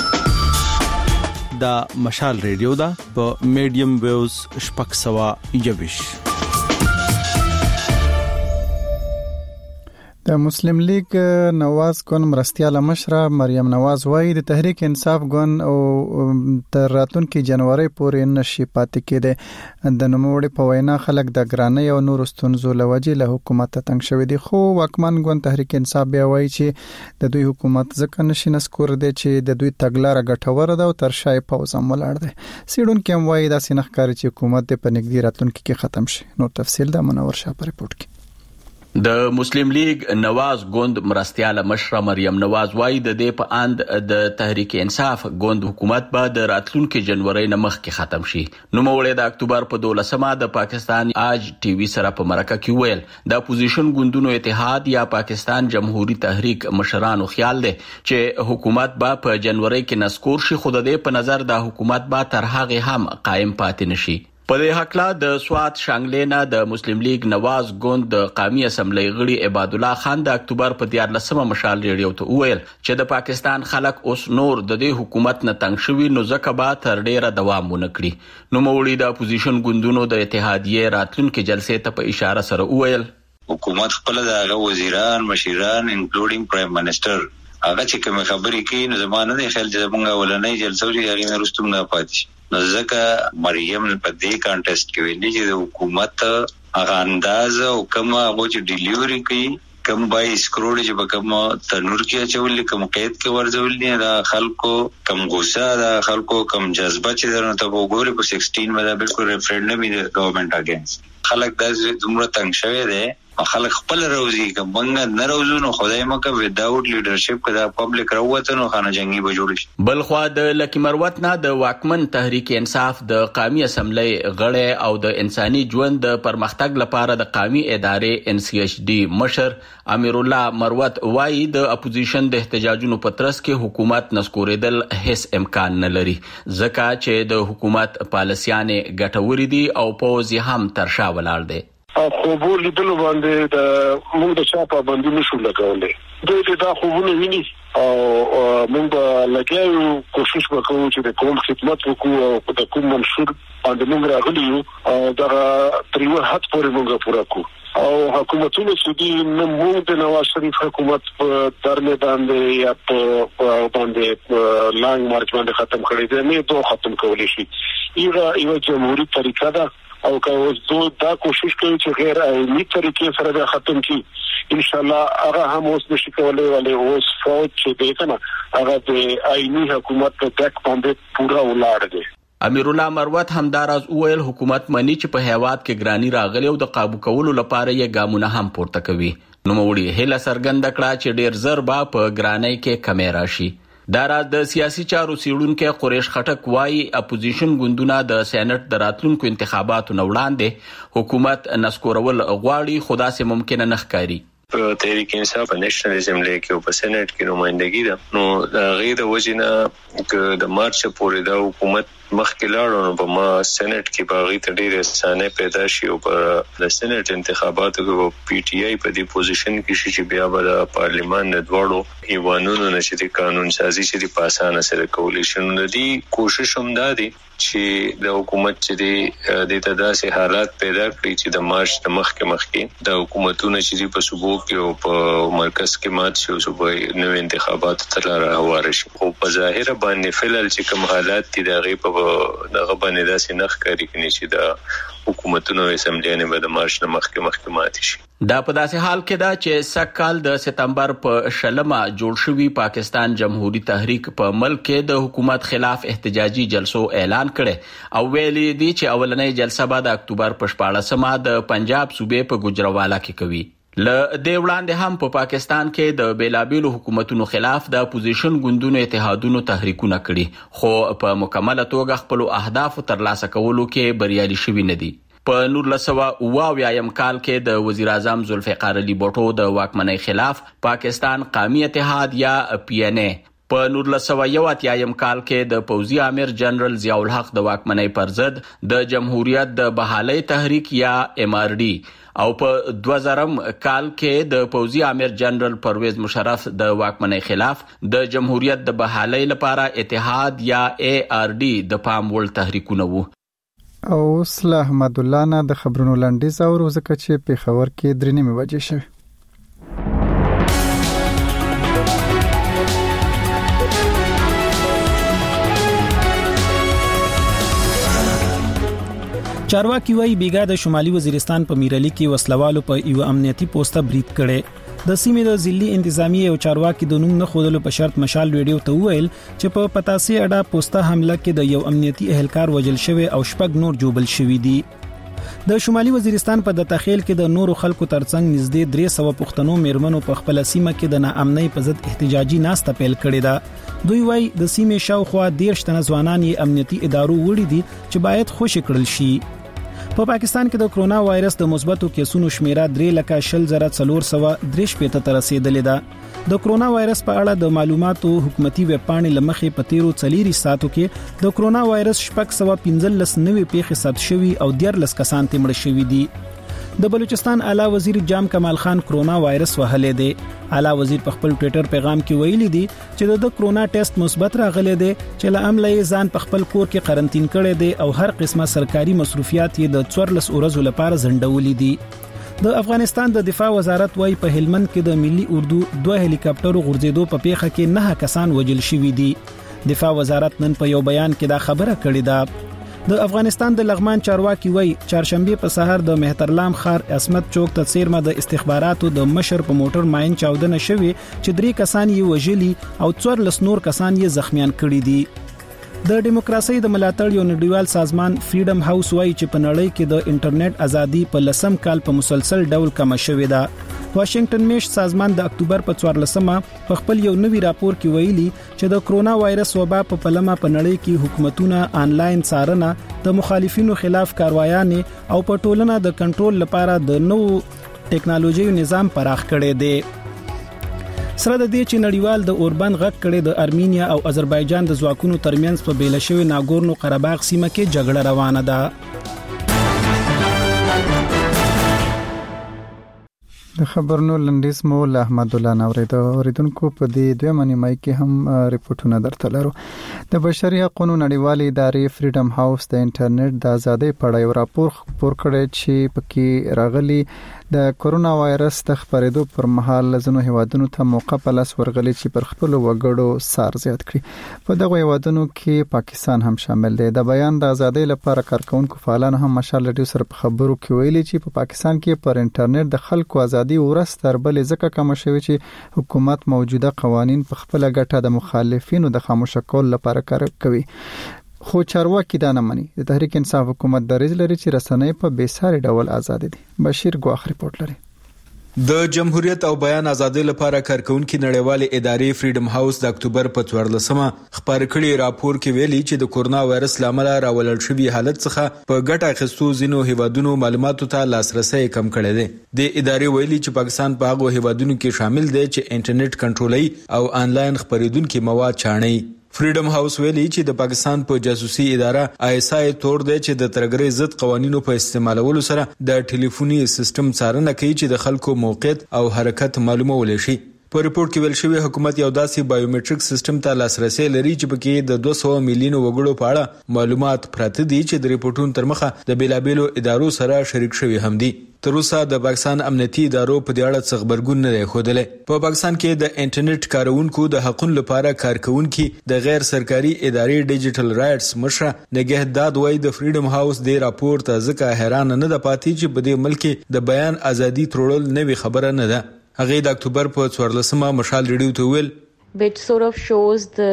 دا مشال ریډیو دا په میډیم ویوز شپږ سوه یوویشت د مسلم لیگ نواز ګوند مرستيال مشره مریم نواز وايي د تحریک انصاف ګوند او تر راتلونکي جنوري پورې نشي پاتې کېده. د نوموړي په وینا خلک د ګرانۍ او نور ستونزو لوجې له حکومت تنګ شوی دي، خو واکمن ګوند تحریک انصاف بیا وايي چې د دوی حکومت ځکه نشي نسکور دی چې د دوی تګلاره ګټوره ده او تر شای پوز هم ولاړ دی. سیډون کې هم وايي دا سینخ کاری چې حکومت په نږدې راتلونکي کې ختم شي. نو تفصیل د منور شاه په ریپورت کې. د مسلم لیگ نواز ګوند مرستيال مشره مریم نواز وايي د دې په اند د تحریک انصاف ګوند حکومت به د راتلونکي جنوري نه مخکې ختم شي. نو مولې د اکتوبر په دولسمه د پاکستان آج ټي وي سره په مرکه کې ویل د اپوزیشن ګوندونو اتحاد یا پاکستان جمهوریت تحریک مشرانو خیال دی چې حکومت به په جنوري کې نسکور شي، خو د دې په نظر د حکومت به تر هغه هم قائم پاتې نشي. په دې حقلا د سوات شانګلینا د مسلم لیگ نواز ګوند د قومي اسمبلی غړي عباد الله خان د اکتوبر په دیارلسمه مشال ریډیو ته وویل چې د پاکستان خلک اوس نور د دې حکومت نه تنګ شوي، نو ځکه به تر ډیره دوام ونه کړي. نو مولې د اپوزیشن ګوندونو د اتحادیې راتلونکي جلسې ته په اشاره سره وویل حکومت خپل د وزیران مشیران انکلوډینګ پرایم منسٹر هغه چې کوم خبرې کوي نو زمانه نه خل چې موږ ولنۍ جلسه لري هغه مې رستم نه پاتې. نو ځکه مریم په دې کانټیسټ کې ویلي چې د حکومت هغه انداز او کوم هغه چې ډیلیوري کوي کم بایس کروڑ چې په کوم تنور کې اچول کوم قید کې ورځول نه دا خلکو کم غوسه دا خلکو کم جذبه چې درنه ته وګوري په سکسټین باندې بالکل ریفرندم دی ګورنمنت اگینست خلک د دومره تنګ شوی دی خلک خپل روزي کوم بنګ نه روزونو خدای مکه وداوت لیډرشپ کدا پبلک راوته نو خانه جنگي به جوړ شي. بل خو د لکی مروت نه د واکمن تحریک انصاف د قومي اسمبلی غړی او د انساني ژوند د پرمختګ لپاره د قومي ادارې ان سی ایچ ډي مشر امیر الله مروت وايي د اپوزیشن د احتجاجونو په ترڅ کې حکومت نسکوریدل هیڅ امکان نه لري، ځکه چې د حکومت پالیسیانې ګټوري دي او پوز هم تر شا ولاړ دی. خو بول لیدلو باندې د موږ د چا په باندې نشو لګولې دوی دا خوبونه ویني او موږ لګیو کوشش وکړو چې د کوم خدمت وکړو او د کوم منشور باندې موږ راغلی یو او دا تریو حد پورې موږ پورا کړو او حکومتونو سودی نه موږ د نواز شریف حکومت په در میدان دی یا په باندې لانګ مارچ باندې ختم کړی دی نه دوه ختم کولی شي. ایغه یو جمهوریت طریقه ده او که اوس دا کوشش کوي چې غیر عیني طریقې سره به ختم کی ان شاء الله هغه هم اوس نشي کولای ولې اوس فوج چې دی کنه هغه د عیني حکومت په تک باندې پورا ولاړ دی. امیر الله مروت همدارز ویل حکومت منی چې په هیواد کې ګرانی راغلی او د قابو کولو لپاره یې ګامونه هم پورته کوي. نو موړي هله سرګند کړه چې ډیر زر به په ګرانی کې کمی راشي. دا راز د سیاسي چارو سیړونکو قریش خټک وايي اپوزیشن ګوندونه د سېنات د راتلونکو انتخاباتو نه وړاندې حکومت نسکورول غواړي، خدا سي ممکن نه ښکاري. په تحریک انصاف په نېشنل اسمبلی کې او په سېنات کې نمائندګي ده نو دا غیر د وجنه ک د مارچ پورې د حکومت مخکې لاړو نو په ما سېنات کې باغی ته ډېر اسانه پیدا شي او په د سېنات انتخاباتو کې پی ټ آی په دې پوزیشن کې شي چې بیا به د پارلیمان د دوړو ایوانونو نشي د قانون سازي چې په اسانه سره کولی شي. نو د دې کوشش هم دا دی چې د حکومت چې د تداسي حالات پیدا کړی چې د مارچ د مخکې مخکې د حکومتونو چې په صوبو کې او په مرکز کې مات شي او صوبې نو انتخابات ته لاره هواره شي. او په ظاهر باندې فلل چې کوم حالات دي دغه په دغه باندې داسې نخ کوي چې د حکومتونو اسمبلیانه به د مارچ نه مخکې مخکې مات شي. دا په داسې حال کې دا چې سکهال د سپتمبر په شلمه جوړ شوی پاکستان جمهوریت تحریک په ملک کې د حکومت خلاف احتجاجي جلسو اعلان کړي او ویلي دي چې اولنۍ جلسه به د اکتوبر په شپاړسمه د پنجاب صوبې په ګوجروالا کې کوي. ل دې وړاندې هم په پاکستان کې د بیلابیلو حکومتونو خلاف د اپوزیشن ګوندونو اتحادونو تحریکونه کړي، خو په مکمله توګه خپل اهداف ترلاسه کولو کې بریالي شوي نه دي. په نور لسوا واویایم کال کې د وزیر اعظم ذوالفقار علي بوټو د واکمنۍ خلاف پاکستان قومي اتحاد یا پی ان اے، په نور لسوا یو اتیایم کال کې د پوځي امیر جنرال ضیاء الحق د واکمنۍ پر ضد د جمهوریت د بحالۍ تحریک یا ایم آر ډي او په دوه زرم کال کې د پوځي امیر جنرال پرویز مشرف د واکمنۍ خلاف د جمهوریت د بحالۍ لپاره اتحاد یا اے آر ډي د پام وړ تحریکونه وو. او صلاح احمد الله نه د خبرونو لنډیز او روزکه چې په خبر کې درنې میوجه شوی. چارواکي وايي بیګا د شمالي وزیرستان په میرالي کې وسلوالو په یو امنیتي پوسټه برید کړي. د سیمې د ضلعي انتظامیه او چارواکي د نوم نه خودلو په شرط مشال ویډیو ته ویل چې په پتاسي اډا پوسټه حمله کې د یو امنیتي اهلکار وجل شوی او شپږ نور جوبل شوی دي. د شمالي وزیرستان په د تخیل کې د نورو خلکو ترڅنګ نږدې درې سوه پښتنو میرمنو په خپل سیمه کې د ناامنۍ په ضد احتجاجي ناسته پیل کړې ده. دوی وايي د سیمې شاوخوا دیرش تنه ځوانان یې امنیتي ادارو وړي دي چې باید خوشی کړل شي. په پا پاکستان کې د کرونا وایرس د مثبتو کیسونو شمیره درې لکه شل زره څلور سوه درې شپېته ته رسیدلې ده. د کرونا وایرس په اړه د معلوماتو حکومتي ویب پاڼې لمخې په تیرو څلورو ساعتو کې د کرونا وایرس شپږ سوه پنځلس نوې پیښې ثبت شوي او دیارلس کسان تمړ شوي دي. د بلوچستان اعلی وزیر جام کمال خان کرونا وایرس وهلې دی. اعلی وزیر په خپل ټوئیټر پیغام کې ویلي دی چې د کرونا ټیسټ مثبت راغلی دی چې له امله یې ځان په خپل کور کې قرنټین کړی دی او هر قسمه سرکاري مصروفیات یې د څوارلس ورځو لپاره ځنډولې دي. د افغانستان د دفاع وزارت وايي په هلمند کې د ملي اردو دوه هلیکاپټرو غورځېدو په پیښه کې نه کسان وژل شوي دي. دفاع وزارت نن په یو بیان کې دا خبره کړې ده. د افغانستان د لغمان چارواکي وای چهارشنبه په سحر د مهترلام خار عصمت چوک ته څیرمه د استخباراتو د مشر په موټر ماین چاودنه شوې چې درې کسان یې وژلي او څوارلس نور کسان یې زخمیان کړي دي. د دیموکراسي د ملاتړ یو نړیوال سازمان فریډم هاوس وای چې په نړۍ کې د انټرنیټ ازادي په لسم کال په مسلسل ډول کم شوې ده. واشنگټن میش سازمان د اکتوبر په څوارلسمه په خپل یو نوي راپور کې ویلي چې د کرونا وایرس وبا په پلمه په نړۍ کې حکومتونه آنلاین څارنه د مخالفینو خلاف کاروایانې او په ټولنه د کنټرول لپاره د نوو ټیکنالوژي نظام پراخ کړي دي. سره د دې چې نړیوال د اوربند غټ کړي د ارمینیا او آذربایجان د ځواکونو ترمنځ په بیلشوي ناګورنو قرهباغ سیمه کې جګړه روانه ده. د خبرونو لنډیز مو له احمد الله نوریدو اوریدونکو په دې دوه منیمای کې هم ریپورتونه درته لرو. د بشري حقوقو نړیوالې ادارې فریډم هاوس د انټرنیټ د ازادۍ په اړه یو راپور خپور کړی چې پکې راغلي د کرونا وایرس د خپرېدو پر مهال ځینو هیوادونو ته موقع په لاس ورغلي چې پر خپل وګړو سار زیات کړي. په دغه هیوادونو کې پاکستان هم شامل دی. د بیان د ازادۍ لپاره کارکونکو فعالان هم مشال رادیو سره په خبرو کې ویلي چې په پاکستان کې پر انټرنیټ د خلکو ازادي ورځ تر بلې ځکه کم شوی چې حکومت موجوده قوانين په خپل ګټه د مخالفینو د خاموش کول لپاره کار کوي. خو چارواکي دا نه مني. د تحریک انصاف حکومت دریځ لري چې رسنۍ په بیساري ډول آزاد دي. بشیر ګواخ ریپورت لري. د جمهوریت او بیان ازادۍ لپاره کارکونکو نړیوالې ادارې فریډم هاوس د اکتوبر په څوارلسمه خبر کړي راپور کې ویلي چې د کرونا وایرس لامل راولل شوی حالت څخه په ګټه اخیستو ځینو هیوادونو معلوماتو ته لاسرسي کم کړی دی. د ادارې ویلي چې پاکستان په هغه هیوادونو کې شامل دی چې انټرنیټ کنټرولي او آنلاین خبرېدونکو مواد چاڼي. فریډم هاوس ویلي چې د پاکستان په جاسوسي اداره آی اس آی تور دی چې د ترګري ضد قوانینو په استعمالولو سره د ټلیفوني سیستم څارنه کوي چې د خلکو موقعیت او حرکت معلومول شي. په ریپورت کې ویل شوی حکومت یو داسې بایومټریک سیستم ته لاسرسي لري چې پکې د دوه سوه میلیون وګړو په اړه معلومات پراته دي چې د ریپورتونو تر مخه د بیلابیلو ادارو سره شریک شوی هم دي. تر اوسه د پاکستان امنیتي ادارو په دې اړه څه خبرګون نه دی ښودلی. په پاکستان کې د انټرنیټ کارونکو د حقوقو لپاره کارکونکو د غیر سرکاري ادارې ډیجیټل رائټس مشره نگهداد وای د فریډم هاوس د راپور ته ځکه حیران نه ده پاتې چې په دې ملک د بیان ازادي ترول نوې خبره نه ده. هغه د اکتوبر په څوارلسمه مشال ریډیو ته ویل which sort of shows the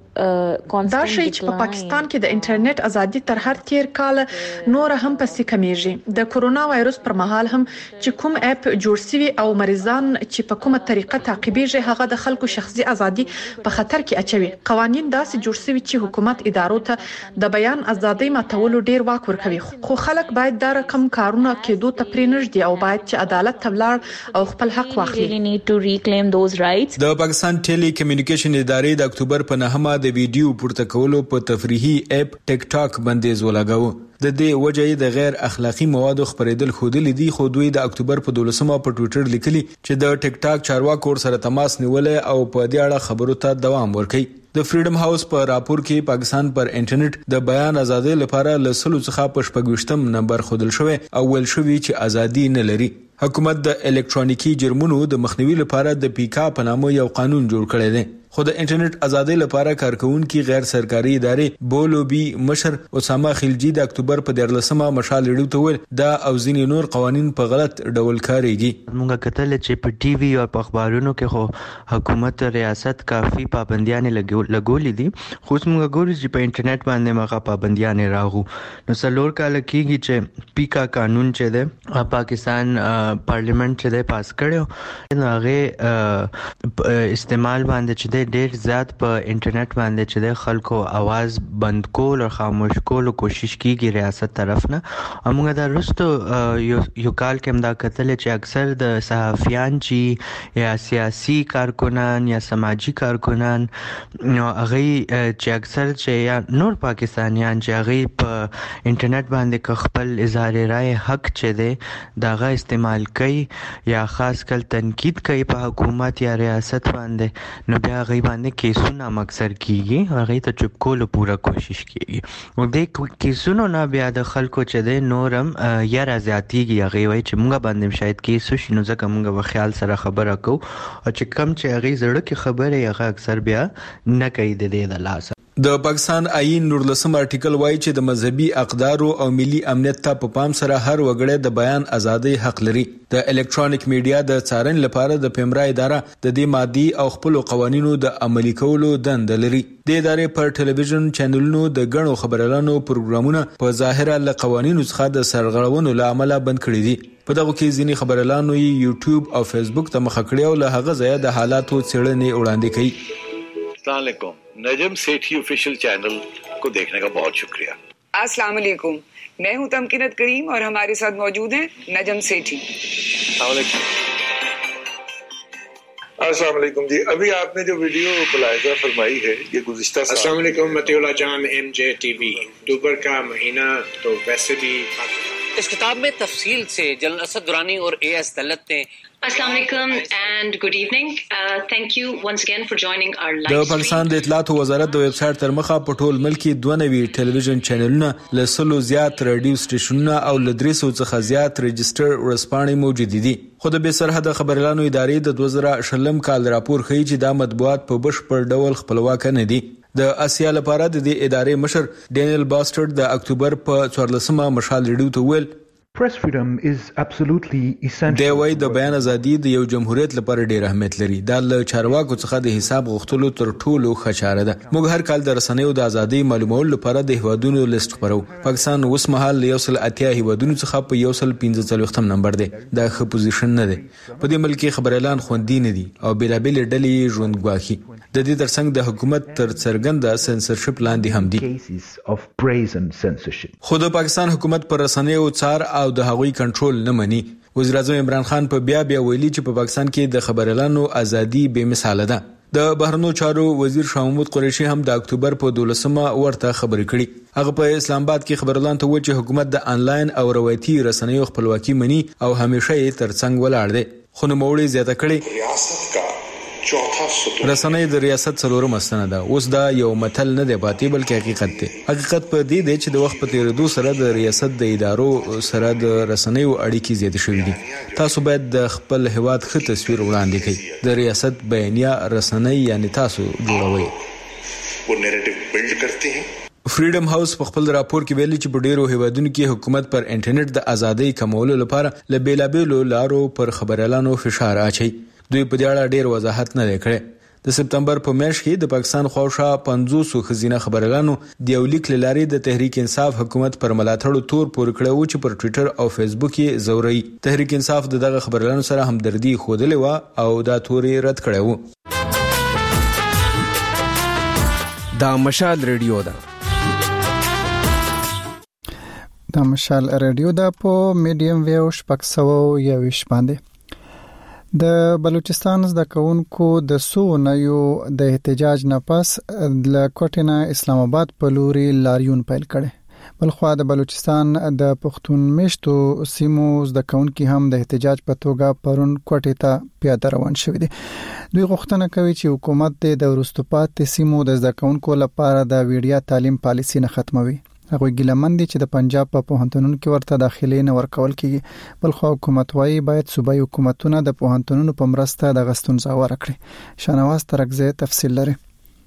دا شی چې په پاکستان کې د انټرنیټ ازادي تر هر تیر کال نور هم پسې کمیږي. د کرونا وایرس پر مهال هم چې کوم اپ جوړ شوی او مریضان چې په کومه طریقه تعقیبېږي هغه د خلکو شخصي ازادي په خطر کې اچوي. قوانين داسې جوړ شوی چې حکومت ادارو ته د بیان ازادي ماتولو ډیر واک ورکوي. خو خلک باید دا رقم کارونه کېدو ته پرېنږدي او باید چې عدالت ته ولاړ او خپل حق واخلي. د پاکستان ټيلي کمیونیکیشن ادارې د اکتوبر په نهمه د ویډیو پورته کولو په تفریحي اپ ټیک ټاک بندیز ولګاوه. د دې وجې د غیر اخلاقی موادو خبرېدل خودلی دي. خو دوی د اکتوبر په دولسمه په ټوئیټر لیکلي چې د ټیک ټاک چارواکو سره تماس نیولې او په دې اړه خبرو ته دوام ورکړي. د فریډم هاوس په راپور کې پاکستان پر انټرنیټ د بیان ازادۍ لپاره لسلو څخه په شپږویشتم نمبر خودل شوی او ول شوی چې ازادي نه لري. حکومت د الکترونیکی جرمونو د مخنیوي لپاره د پیکا په نامه یو قانون جوړ کړی دی. خو د انټرنیټ ازادۍ لپاره کارکونکو غیر سرکاري ادارې بولوبي مشر اسامه خلجی د اکتوبر په دیارلسمه مشال ریډیو ته ویل دا او ځینې نور قوانين په غلط ډول کاریږي. موږ کتل چې په ټي وي او په اخبارونو کې خو حکومت او ریاست کافي پابندیاں لګولې دي، خو موږ ګورو چې په انټرنیټ باندې مغه پابندیاں راغو. نو څلور کال کېږي چې پیکا قانون چې ده پاکستان پارلیمنت چې ده پاس کړو، نو هغه استعمال باندې چې ده ډېر زیات په انټرنیټ باندې چې ده خلکو आवाज بند کول او خاموش کول کوشش کیږي ریاست طرف نه. موږ دا رستو یو یو کال کې دا کتل چې اکثر د صحافیان چې یا سیاسي کارکنان یا سماجی کارکنان نو هغه چې اکثر چې یا نور پاکستانیان چې هغه په انټرنیټ باندې خپل اظهار رائے حق چې دی داغه استعمال کوي یا خاص کل تنقید کوي په حکومت یا ریاست باندې، نو بیا هغه باندې کیسونه مکسر کیږي، هغه ته چوپ کولو پورا کوشش کیږي. او د کیسونو نه بیا د خلکو چې دی نورم یا زیاتیږي، هغه وایي چې مونږ باندې شاید کیسو شنو ځکه مونږ په خیال سره خبره کوو او چې کم چې هغه زړه کې خبره هغه اکثر بیا نه کوي د دې د لاس. د پاکستان آئین نورلسم آرټیکل وایي چې د مذهبي اقدارو او ملي امنیت ته په پام سره هر وګړی د بیان ازادۍ حق لري. د الکترونیک میډیا د څارنې لپاره د پیمرا اداره د دې مادي او خپل قوانینو د عملي کولو دنده لري. د ادارې پر ټلویزیون چینلونو د غنو خبرلانو پروګرامونه په ظاهره له قوانینو څخه د سرغړونو لامل بند کړي دي. په دغه کې ځینې خبرلانو یوټیوب او فیسبوک ته مخ کړي او له هغه ځای د حالاتو څېړنې وړاندې کوي. अस्सलाम वालेकुम, नजम सेठी ऑफिशियल चैनल को देखने का बहुत शुक्रिया. अस्सलाम वालेकुम, मैं हूं तमकीनत करीम और हमारे साथ मौजूद हैं नजम सेठी. अस्सलाम वालेकुम जी, अभी आपने जो वीडियो मुलाहिजा फरमाई है ये गुज़िश्ता अस्सलाम वालेकुम मतीउल्लाह जान एम जे टीवी अक्टूबर का महीना तो वैसे भी इस किताब में तफसील से जनरल असद दुरानी और ए एस दलत ने Assalamu alaikum and good evening. Uh, thank you once again for joining our live stream. د پاکستان د اطلاعاتو وزارت د ویب سټ تر مخه په ټول ملک کې دوه نوي ټلویزیون چینلونه، لسلو زیات رادیو سټیشنونه او لدریسو څخه زیات ريجستر ورسپانې موجود دي. خو د بې سرحده خبرلانو ادارې د دوه زره شلم کال راپور ښیي چې دا مطبوعات په بشپړ ډول خپلواک نه دي. د اسیا لپاره د دې ادارې مشر ډینیل باسټرډ د اکتوبر په څوارلسمه مشال ریډیو ته ویل Press freedom is absolutely essential. د وای د بیان ازادي د یو جمهوریت لپاره ډیر اهمیت لري. دا له چارواکو څخه د حساب غوښتلو تر ټولو ښه چاره ده. موږ هر کال د رسنیو د ازادي معلومولو لپاره د هیوادونو لیست خبرو. پاکستان اوس مهال یو سل اتیا هیوادونو څخه په یو سل پنځه څلوېښتم نمبر دی. دا ښه پوزیشن نه دی. په دې ملک کې خبريالان خوندي نه دي او بیلابل ډلې ژوند ګواخي. د دې ترڅنګ د حکومت تر څرګنده سنسرشپ لاندې هم دي. خو د پاکستان حکومت پر رسنیو څار او د هغوی کنټرول نه مني. وزیر اعظم عمران خان په بیا بیا ویلي چې په پاکستان کې د خبريالانو ازادي بې مثاله ده. د بهرنیو چارو وزیر شاه محمود قریشي هم د اکتوبر په دولسمه ورته خبرې کړې. هغه په اسلام آباد کې خبريالانو ته وویل چې حکومت د انلاین او روایتي رسنیو خپلواکي مني او همیشه یې ترڅنګ ولاړ دی. خو نوموړي زیاته کړې ریاست کا رسنۍ د ریاست څلورمه ستنه ده. اوس دا یو متل نه دی پاتې بلکې حقیقت دی. حقیقت په دې دی چې د وخت په تیریدو سره د ریاست د ادارو سره د رسنیو اړیکې زیاتې شوې دي. تاسو باید د خپل هیواد ښه تصویر وړاندې کړئ. د ریاست بیانیه رسنۍ یعنی تاسو جوړوئ. وہ نیریټیو بلډ کرتے ہیں. فریډم هاوس په خپل راپور کې ویلي چې په ډیرو هیوادونو کې حکومت پر انټرنیټ د ازادۍ کمولو لپاره له بیلابیلو لارو پر خبريالانو فشار اچي. دوی په دې اړه ډیر وضاحت نه کړي. د سپتمبر په میاشت کې د پاکستان خواوشا پنځوس خزینه خبرلانو د یو لیک لاري د تحریک انصاف حکومت پر ملاتړ تور پور کړو چې پر ټوئیټر او فیسبوک یې زوري. تحریک انصاف دغه خبرلانو سره همدردي خوده و او دا توري رد کړو. دا مشال ریډیو ده. دا مشال ریډیو ده په میډیم ویو شپږ سوه یوویشت باندې. د بلوچستان زده کوونکو د سو نيو د احتجاج نه پس د کوټینا اسلام آباد په لوري لاریون پیل کړي. بلخوا د بلوچستان د پښتون میشتو سیمو زده کوونکو هم د احتجاج په توګه پرون کوټې ته پیاده روان شوي دي. دوی غوښتنه کوي چې حکومت د ورستو پاتې سیمو د زده کوونکو لپاره د ویډیا تعلیم پالیسي نه ختموي. هغه ګلمن دي چې د پنجاب په پوهنتونونو کې ورته داخلي نه ورکول کیږي، بل خو حکومت وايي باید صوبایي حکومتونه د پوهنتونونو په مرسته د غستونزه ورکړي. شانواز ترکزه تفصیل لري.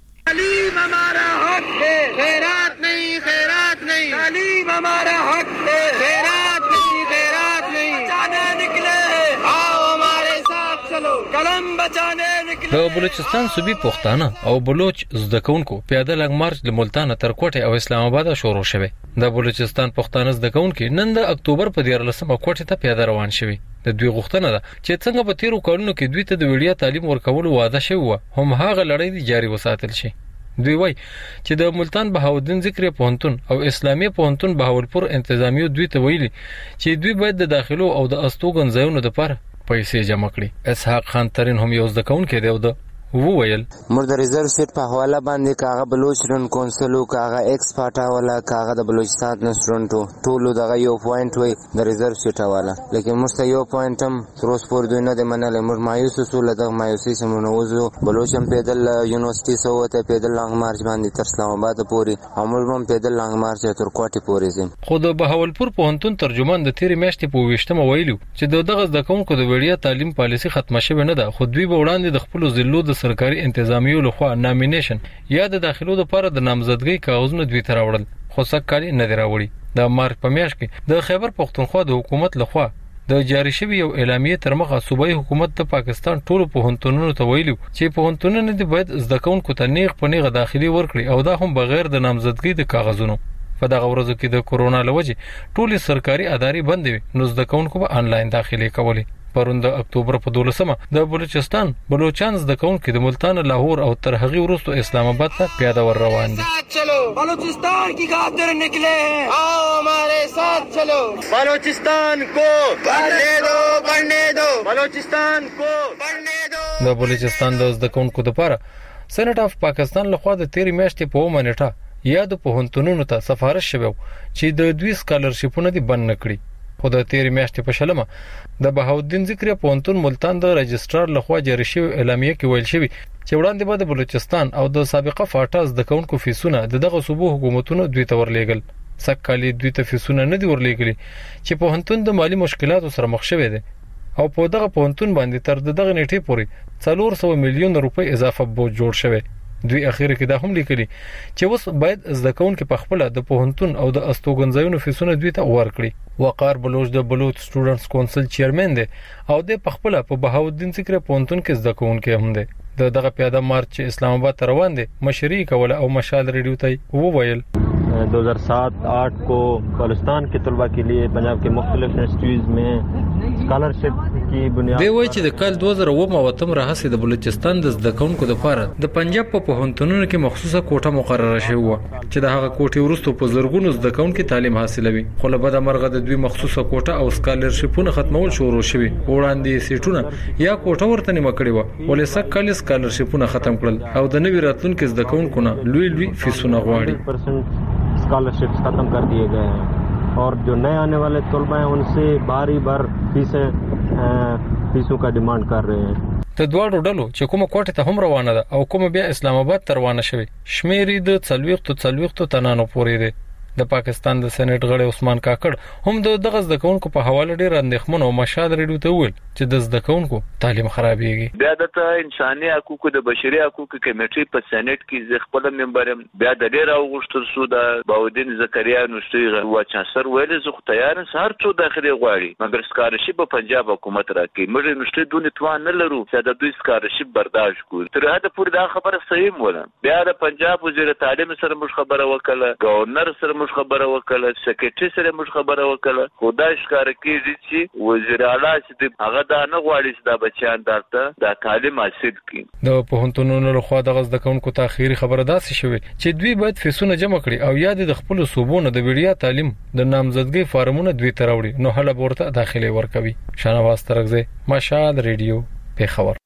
تعلیم ہمارا حق ہے، خیرات نہیں، خیرات نہیں، تعلیم ہمارا حق ہے، خیرات نہیں، خیرات نہیں، بچانے نکلے ہیں، آؤ ہمارے ساتھ چلو، قلم بچانے نکلے. د بلوچستان صوبې پښتانه او بلوچ زده کوونکو پیاده لنګ مارچ له ملتان تر کوټه او اسلام آباد شروع شوه. د بلوچستان پښتانه زده کوونکو نن د اکتوبر په دیارلسمه کوټه ته پیاده روان شوه. د دوی غوښتنه ده چې څنګه په تیرو کارونو کې دوی ته د وړیا تعلیم ورکولو وعده شوی و هم هغه لړۍ جاری وساتل شي. دوی وایي چې د ملتان بهاودین ذکر پوهنتون او اسلامي پوهنتون بهاولپور انتظامیو دوی ته ویلي چې دوی باید د داخلو او د استوګن ځایونو لپاره پیسې جمع کړي. اسحاق خان ترين هم یو ځکه کوونکی دی او د وویل موږ د ریزرو سیټ په حواله باندې کاغه بلوچ رن کونسلو کاغه ایکس پاټا ولا کاغه د بلوچستان نسرونټو ټولو دغه یو پوینټ وي د ریزرو سیټ حواله، لیکن موږ ته یو پوینټ هم تر اوسه پورې دوی نه دی منلی. موږ مایوس شو، له دغه مایوسۍ څخه نوځو. بلوچ هم پیدل یونیورسټي څخه وته پیدل لانګ مارچ باندې تر اسلام آباد پورې، او موږ هم پیدل لانګ مارچ تر کوټې پورې ځو. خو د بهاولپور پوهنتون ترجمان د تیرې میاشتې په ویشتمه ویلو چې دغه زده کوونکو د وړیا تعلیم پالیسي ختمه شوې نه ده، خو دوی به وړاندې د خپل ضلعو د سرکاري انتظامیو لخوا نامینیشن یا د داخلو لپاره د نامزدګۍ کاغذونه دوی ته راوړل، خو سکالي نه دی راوړي. د مارچ په میاشت کې د خیبر پښتونخوا د حکومت لخوا د جاری شوی یو اعلامیه تر مخه صوبایي حکومت د پاکستان ټولو پوهنتونونو ته ویلو چې پوهنتونونه دې باید زده کوونکو ته نیغ په نیغه داخلي ورکړي او دا هم بغیر د نامزدګۍ د کاغذونو. په دغه ورځو کې د کورونا لوجې ټولې سرکاري ادارې بندې وي، نو زده کوونکو به آنلاین داخلي کولې. پرون د اکتوبر په دولسمه د بلوچستان بلوچستان زده کوونکو د ملتان لاهور او تر هغې وروسته اسلام آباد ته پیاده ور روان دي. چلو بلوچستان کی خاطر نکلے ہیں، آؤ ہمارے ساتھ چلو، بلوچستان کو بڑھنے دو، بڑھنے دو، بلوچستان کو بڑھنے دو. د بلوچستان د زده کوونکو لپاره سېنټ اف پاکستان لخوا د تیرې میاشتې په اومه نیټه یا د پوهنتونونو ته سفارش شوی چې د دوی سکالرشیپونه دې بند نه کړي. خو د تیرې میاشتې په شلمه د بهاودین ذکر پوهنتون ملتان د رجسترار لخوا جاری شوی اعلامیه کې ویل شوی چې وړاندې به د بلوچستان او د سابقه فاټا زده کوونکو فیسونه د دغه صوبو حکومتونو دوی ته ورلیږل. سکالي دوی ته فیسونه نه دی ورلیږلي چې پوهنتون د مالی مشکلاتو سره مخ شوی دی او په دغه پوهنتون باندې تر دغه نیټې پورې څلور سوه میلیون روپۍ اضافه بوج جوړ شوی. دوی اخیره کې دا هم لیکلي چې اوس باید زده کوونکي په خپل د پوهنتون او د استوګنځایونو فیسونه دوی ته ورکړي. وقار بلوچ د بلوچ سټوډنټس کونسل چیرمن دی او د په خپل په بهاودین ذکر پوهنتون کې زده کوونکي هم دی. د دغه پیاده مارچ اسلام آباد ته روان دي مشري کوله او مشال ریډیو ته وویل دو ہزار سات آٹھ کو بلوچستان کے طلباء کے لیے پنجاب کے مختلف انسٹیٹیوٹس میں اسکالرشپ کی بنیاد دی وایي چې د کال دوه زره اووه او اتم راهیسې د بلوچستان د زده کوونکو لپاره د پنجاب په پوهنتونونو کې مخصوصه کوټه مقرره شوې و چې د هغه کوټې وروسته په زرګونو زده کوونکو تعلیم حاصلوي، خو له بده مرغه د دوی مخصوصه کوټه او اسکالرشپونه ختمول شروع شوي. وړاندې سیټونه یا کوټه ورته نیمه کړې و، ولې سږ کال اسکالرشپونه ختم کړل او د نوي راتلونکو زده کوونکو نه لوی لوی فیسونه غواړي. اسکالرشپس ختم کر دیے گئے ہیں اور جو نئے آنے والے طلباء ہیں ان سے باری بار فیسیں فیسوں کا ډیماند کر رہے ہیں. د دواړو ډلو چې کومه کوټه ته هم روانه ده او کومه بیا اسلام آباد ته روانه شوی شمیرې د څلوېښتو څلوېښتو تنانو پورې دی. د پاکستان د سېنات غړي عثمان کاکړ هم د دغه زده کوونکو په حواله ډیر اندېښمن او مشال ریډیو ته وویل چې د زده کوونکو تعلیم خرابېږي. بیا د انساني حقوقو د بشري حقوقو کمیټې په سېنات کې زه خپل ممبر یم. بیا د ډیر اوغشتل سو د باودین زکریا نوشتي وا چانسر ویل زه خو تیار یم هر څو داخلي غواړي مګر سکالرشپ په پنجاب حکومت راکړي. موږ نوشتي دونه توان نه لرو چې د دوی سکالرشپ برداشت کړو. تر هغه پورې دا خبره صحیح وله. بیا د پنجاب وزیر تعلیم سره موږ خبره وکړه، گورنر سره موږ خبره وکړه، سیکریټری سره موږ خبره وکړه. خدای ښکار کیږي چې وزیر اعلی چې هغه دا نه غواړي چې دا بچیان درته دا تعلیم حاصل کړي. د پوهنتونونو لخوا د غزد کوونکو تاخيري خبره داسې شوې چې دوی باید فیسونه جمع کړي او یا د خپل صوبونو د ویډیا تعلیم د نامزدګۍ فارمونه دوی ته راوړي، نو هله ورته داخلي ورکوي. شانواز ترکزه، مشال ریډیو، پیښور.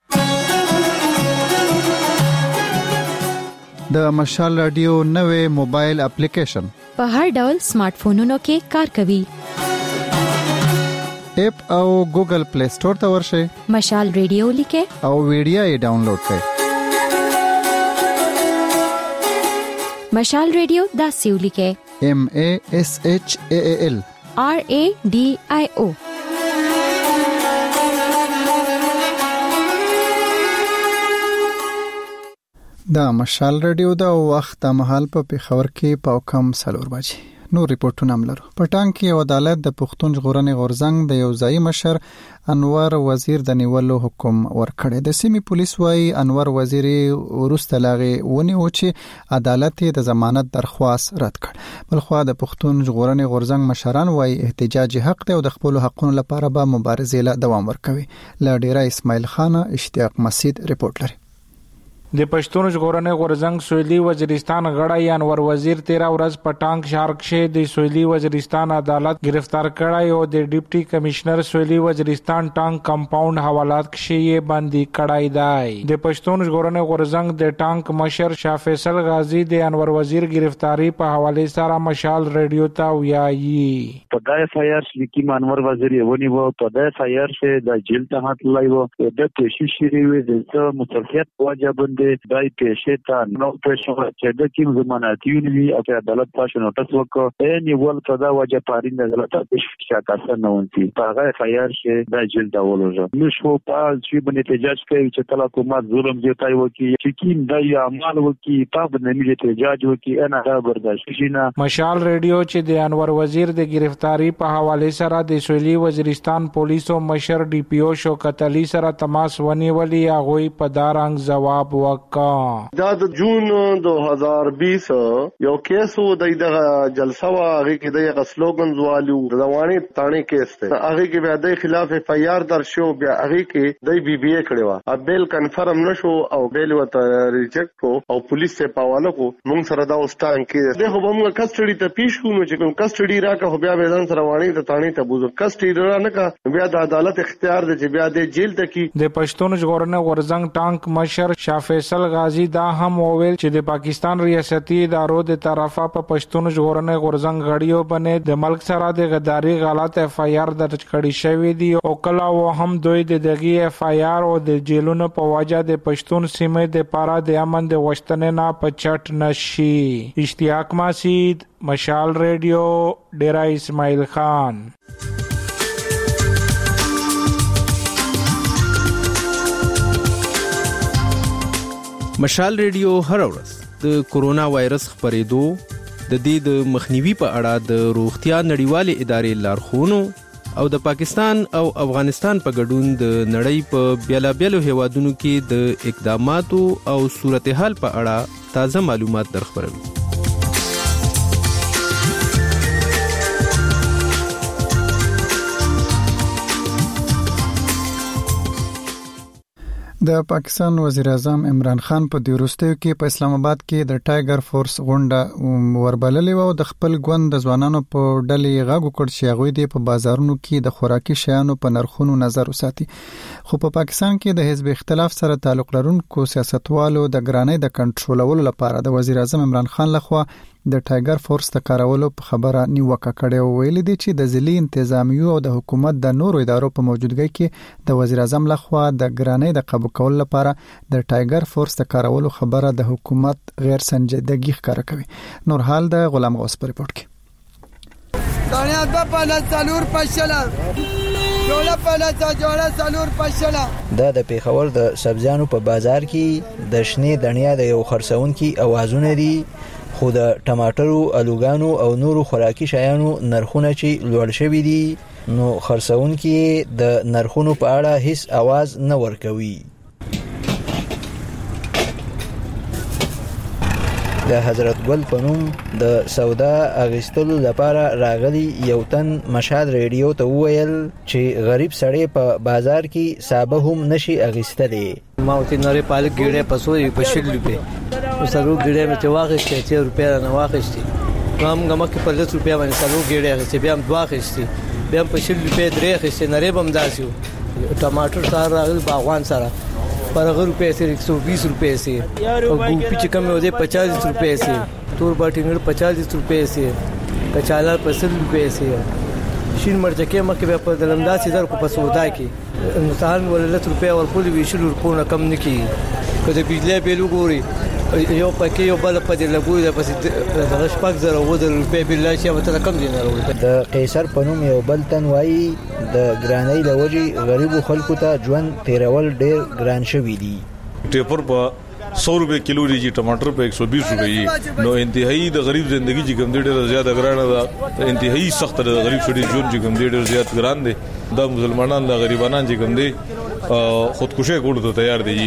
د مشال رادیو نوې موبایل اپلیکیشن په هر ډول سمارټ فونونو کې کار کوي. اپ او ګوګل پلی سٹور ته ورشئ، مشال ریډیو لیکه او ویډیو یې ډاونلوډ کړئ. مشال ریډیو دا سیو لیکه M A S H A A L R A D I O. دا مشال رادیو دا وخت مهال په پیښور کې په کم سلور بجې نو ریپورتونه ملرو. پټان کې عدالت د پښتون ژغورنې غورزنګ د یو ځای مشر انور وزیر د نیولو حکم ورکړی. د سیمې پولیس وايي انور وزیر ورسته لاغه ونی او چې عدالت د ضمانت درخواست رد کړ. بلخو د پښتون ژغورنې غورزنګ مشران وايي احتجاج حق دی او د خپل حقونو لپاره به مبارزه له دوام ورکوي. ل ډیره اسماعیل خان اشتیاق مسعود ریپورت لري. د پښتون ژغورنې غورزنګ سویلي وزیرستان غړی انور وزیر تیرا ورځ په ټانک شارک شه د سویلي وزیرستان عدالت گرفتار کړای او د ډیپټي کمشنر سویلي وزیرستان ټانک کمپاوند حوالات کې یې باندې کړای دی. د پښتون ژغورنې غورزنګ د ټانک مشر شاه فیصل غازی د انور وزیر گرفتاری په حواله سره مشال رادیو ته ویایي په دای فایر لیکي انور وزیر ونی وو په دای فایر شه د جیل ته هات لایو د تشی شری وي د مصرفیت واجب دای پیښه ته نو پېښه چې د کیم ضمانتي وی او عدالت پښه نوټس وکړ اې نیول صدا وجه پارین عدالت پېښه شاکاسه نه ونتي هغه فایر شه د جیل دا ولوجه نو شو په چې باندې احتجاج کوي چې تل حکومت ظلم زیاتای وکي چې کیم دای اعمال وکي په باندې احتجاج وکي انا دا برداشت شینه. مشال رادیو چې د انور وزیر د گرفتاری په حواله سره د سویلي وزیرستان پولیسو مشر ډي پی او شوکت علي سره تماس ونیولي هغه په دارنګ جواب وکا. دا د جون دو هزار بیس یو کیسو د دغه جلسه وا هغه کې د سلوګنز والو د رواني تانه کیس ته هغه کې بیا د خلاف اف آی آر در شو بیا هغه کې د بی بی ای کړو ا بیل کنفرم نشو او بیل وته ریجیکټ کو او پولیس ته پاواله کو مونږ سره دا اوستان کې د خو موږ کسټډي ته پیښ کو نو چې کوم کسټډي راکه بیا به ځان سره وانی د تانه ته بوزو کسټډي را نه کا بیا د عدالت اختیار دی چې بیا د جیل ته کی. د پښتون ژغورنې غورزنګ ټانک مشر شاه فیصل غازی دا هم وویل چې د پاکستان ریاستي ادارو د طرفه په پښتون ژغورنې غورزنګ غړیو باندې د ملک سره د غداري غلط اف آی آر درج کړي شوی دی او کله و هم دوی د دغه اف آی آر او د جیلونو په وجه د پښتون سیمې د پاره د امن د وشتنې نه پچټ نشي. اشتیاق مسعود مشال رادیو ډیرا اسماعیل خان. مشال ریډیو هر ورځ د کورونا وایرس خپرېدو د دې د مخنیوي په اړه د روغتیا نړیوالې ادارې لارښوونو او د پاکستان او افغانستان په ګډون د نړۍ په بیلابیلو هیوادونو کې د اقداماتو او صورتحال په اړه تازه معلومات درخبروي. د پاکستان وزیر اعظم عمران خان په دیروستیو کې په اسلام آباد کې د ټایګر فورس غونډه وربللې و او د خپل ګوند د ځوانانو په ډلې غاګو کړ چې هغه د په بازارونو کې د خوراکي شیانو په نرخونو نظر وساتي. خو په پاکستان کې د حزب اختلاف سره تعلق لرونکو سیاستوالو د ګرانۍ د کنټرولولو لپاره د وزیر اعظم عمران خان لخوا د ټایګر فورس د کارولو په خبره نیوکه کړې او ویل دي چې د ځلي انتظامیو او د حکومت د نورو ادارو په موجودګۍ کې د وزیر اعظم لخوا د ګرانۍ د قبول کول لپاره د ټایګر فورس د کارولو خبره د حکومت غیر سنجیدګي ښکاره کوي. نور حال د غلام غوث په ریپورت کې دنیا د په لڅلور پښلا جوړه په لڅ جوړه څلور پښلا دا د پیښور د سبزیانو په بازار کې د شنې دنیا د یو خرڅونکي اوازونه دي خو د ټماټرو، الوګانو او نورو خوراکي شیانو نرخونه چې لوړ شوي دي نو خرڅونکي د نرخونو په اړه هیڅ आवाज نه ورکوي. د حضرت ګل په نوم د سودا اغستلو لپاره راغلی یو تن مشال ریډیو ته وویل چې غریب سړی په بازار کې سابه هم نشي اغستلی. ما ته نری پالک ګیړه پسوې په شل روپے وسرو ګیړه مې ته واغښتې چې روپیا نه واغښتې کوم غمه کې په لس روپیا باندې سرو ګیړه اغستې بیا هم واغښتې بیا په شل روپے درې اغستې نری بم داسیو. ټماټر سره راغلی باغوان سره पर अगर रुपए से एक सौ बीस रुपए से और गोभी चिकन में होते पचास रुपए से तोर बाटिंगड़ पचास रुपए से कचाला पचास रुपए से शीन मरचके मक्के व्यापार दलमदा सीधर को पसौदा की हिंदुस्तान वाले दस रुपए और कुल बीस रुपये न कम नहीं की कभी बिजली बिल गोरी یو پکې یو بل په دې لګوي د پسې د شپږ زره و د روپې بل شي وته کم دي نه وروړي. د قیصر پنوم یو بل تن وایي د ګرانۍ لوجي غریبو خلکو ته ژوند تیرول ډیر ګران شوی دی. ټیپر په सौ रुपए किलो जी टमाटर पे एक सौ बीस रुपए जी नो इंतहाई द गरीब जिंदगी जी गम डेढ़ ज्यादा ग्राना दा इंतहाई सख्त द गरीब छोड़ी जोन जी गम डेढ़ ज्यादा ग्रान दे द मुसलमानान द गरीबाना जी गम दे खुदकुशी कोड तो तैयार दे जी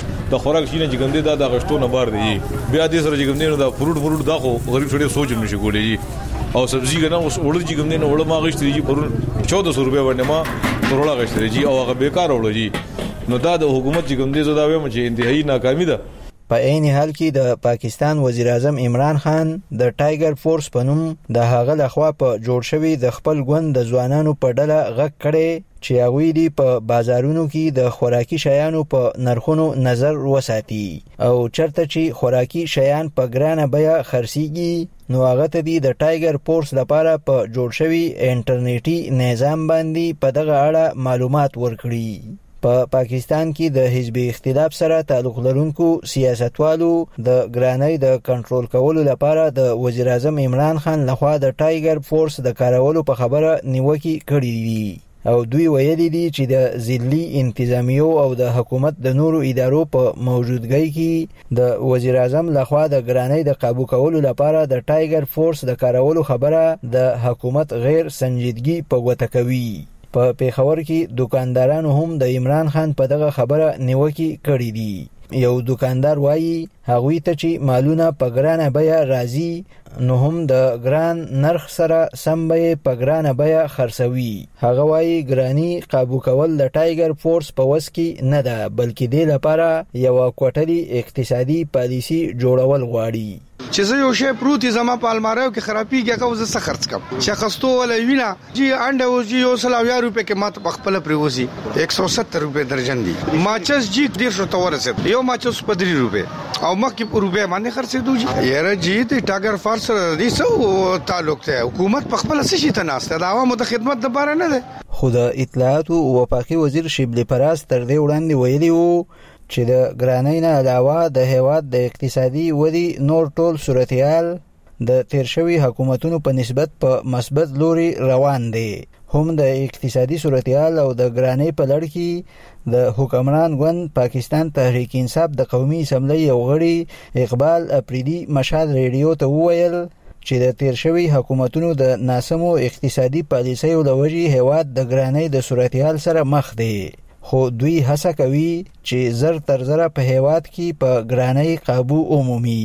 द खुराक शीने जी गम दे दा द गश्तो न बार दे जी बिया दे सर जी गम दे दा फ्रूट फ्रूट दा को गरीब छोड़ी सोच नशे कोले जी और सब्जी का ना उस उड़ जी गम दे न उड़ मा गश्त जी पर चौदह सौ रुपए वने मा तरोड़ा गश्त जी और बेकार उड़ जी نو دا د حکومت چې کوم دي زدا وایم چې انتهایی ناکامي ده. په عین حال کې د پاکستان وزیر اعظم عمران خان د ټایګر فورس په نوم د هغه لخوا په جوړ شوی د خپل ګوند د ځوانانو په ډله غږ کړي چې هغوی دی په بازارونو کې د خوراکي شیانو په نرخونو نظر وساتي او چرته چې خوراکي شیان په ګرانه بیه خرڅيږي نو هغه ته دی د ټایګر فورس لپاره په جوړ شوی انټرنیټي نظام باندې په دغه اړه معلومات ورکړي. په پا پاکستان کې د حزب اختلاف سره تعلق لرونکو سیاستوالو د ګرانۍ د کنټرول کولو لپاره د وزیر اعظم عمران خان لخوا د ټایګر فورس د کارولو په خبره نیوکه کړې دي او دوی ویلي دي چې د ضلعي انتظامیو او د حکومت د نورو ادارو په موجودګۍ کې د وزیر اعظم لخوا د ګرانۍ د قابو کولو لپاره د ټایګر فورس د کارولو خبره د حکومت غیر سنجیدګي په ګوته کوي. په پیښور کې دکاندارانو هم د عمران خان په دغه خبره نیوکه کړې دي. یو دکاندار وایي هغوی ته چې مالونه په ګرانه بیه راځي نو هم د ګران نرخ سره سم به په ګرانه بیه خرڅوي. هغه وایي ګرانی قابو کول د ټایګر فورس په وس کې نه ده بلکې د لپاره یو کوټلی اقتصادي پالیسی جوړول غواړي. چې زه یو شی پروتي زما په الماریو کې خرابېږي هغه زه څه خرڅ کم چې خستو ولا وینا جی انډه او جی یو سل او یا روپے کې ماته په خپل پریوزي एक सौ सत्तर روپے درجن دي. ماچس جی ډیر شو تو ورسېد یو ماچس په درې روپے او مکه په روپے باندې خرڅېدو جی یاره جی د ټاګر فارس دي سو تعلق ته حکومت په خپل څه شي ته ناشته د عوامو د خدمت لپاره نه ده. خو د اطلاعات او وفاقي وزیر شبلی پراس تر دې وړاندې ویلي وو چې د ګرانۍ نه علاوه د هیواد د اقتصادي ودی نور ټول صورتحال د تیر شوی حکومتونو په نسبت په مثبت لوري روان دي. هم د اقتصادي صورتحال او د ګرانۍ په لړ کې د حکمران ګوند پاکستان تحریک انصاف د قومي اسمبلی یو غړي اقبال اپریدي مشال ریډیو ته وویل چې د تیر شوی حکومتونو د ناسمو اقتصادي پالیسیو لوجې هیواد د ګرانۍ د صورتحال سره مخ دی. خو دوی هڅه کوي چې زر تر زره په هیواد کې په ګرانۍ قابو عمومي.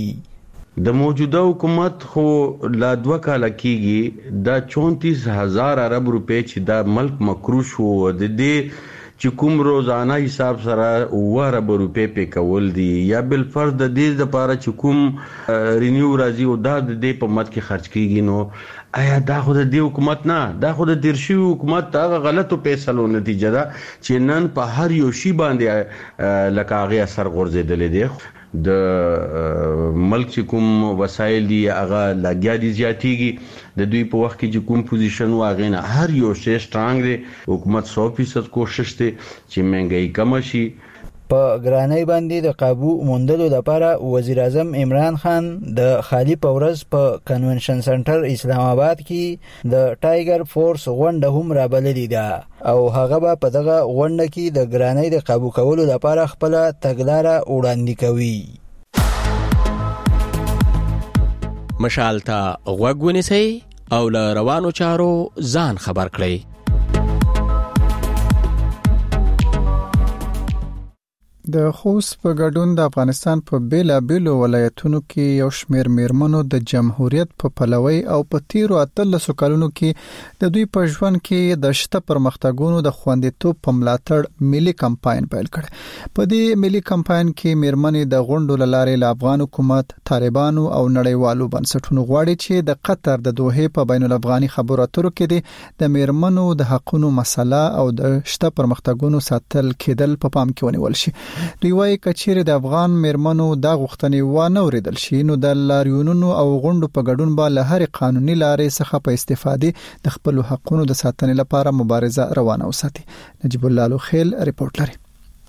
د موجوده حکومت خو لا دوه کاله کېږي دا چونتیس هزار ارب روپۍ چې دا ملک مکروش وو د دې چې کوم روزانه حساب سره اوه ارب روپۍ پې کول دي یا بالفرض د دې لپاره چې کوم رینیو راځي او دا د دې په مد کې خرج کېږي نو آیا دا خو د دې حکومت نه دا خو د تیر شوي حکومت هغه غلطو فیصلو نتیجه ده چې نن په هر یو شي باندې لکه هغې اثر غورځېدلی دی. د ملک چې کوم وسایل دي هغه لګیا دي زیاتېږي د دوی په وخت کې چې کوم پوزیشن و هغې نه هر یو شی سټرانګ دی. حکومت سو فیصد کوشش دی چې مهنګایي کمه شي. په ګرانۍ باندې د قابو موندلو لپاره وزیر اعظم عمران خان د خالی په ورځ په کنونشن سنټر اسلام آباد کې د ټایګر فورس غونډه هم رابللې ده او هغه به په دغه غونډه کې د ګرانۍ د قابو کولو لپاره خپل تګلاره وړاندې کوي. مشال ته غوږ ونیسئ او له روانو چارو ځان خبر کړئ. د خوست په ګډون د افغانستان په بیلابیلو ولایتونو کې یو شمېر میرمنو د جمهوریت په پلوي او په تیرو اتلسو کلونو کې د دوی په ژوند کې د شته پرمختګونو د خوندیتوب په ملاتړ ملي کمپاین پیل کړ. په دې ملي کمپاین کې میرمنې د غونډو لارې له افغان حکومت، طالبانو او نړیوالو بنسټونو غواړي چې د قطر د دوحې په بین الافغاني خبرو اترو کې د میرمنو د حقوقو مسله او د شته پرمختګونو ساتل کېدل په پام کې ونیول شي. دوی وايي کچېره د افغان میرمنو د غوښتنې و نه اوریدل شي نو د لاریونونو او غونډو په ګډون به له هر قانوني لارې څخه په استفادې د خپل حقوقو د ساتنې لپاره مبارزه روانه وساتي. نجیب الله لوخیل ریپورت لري.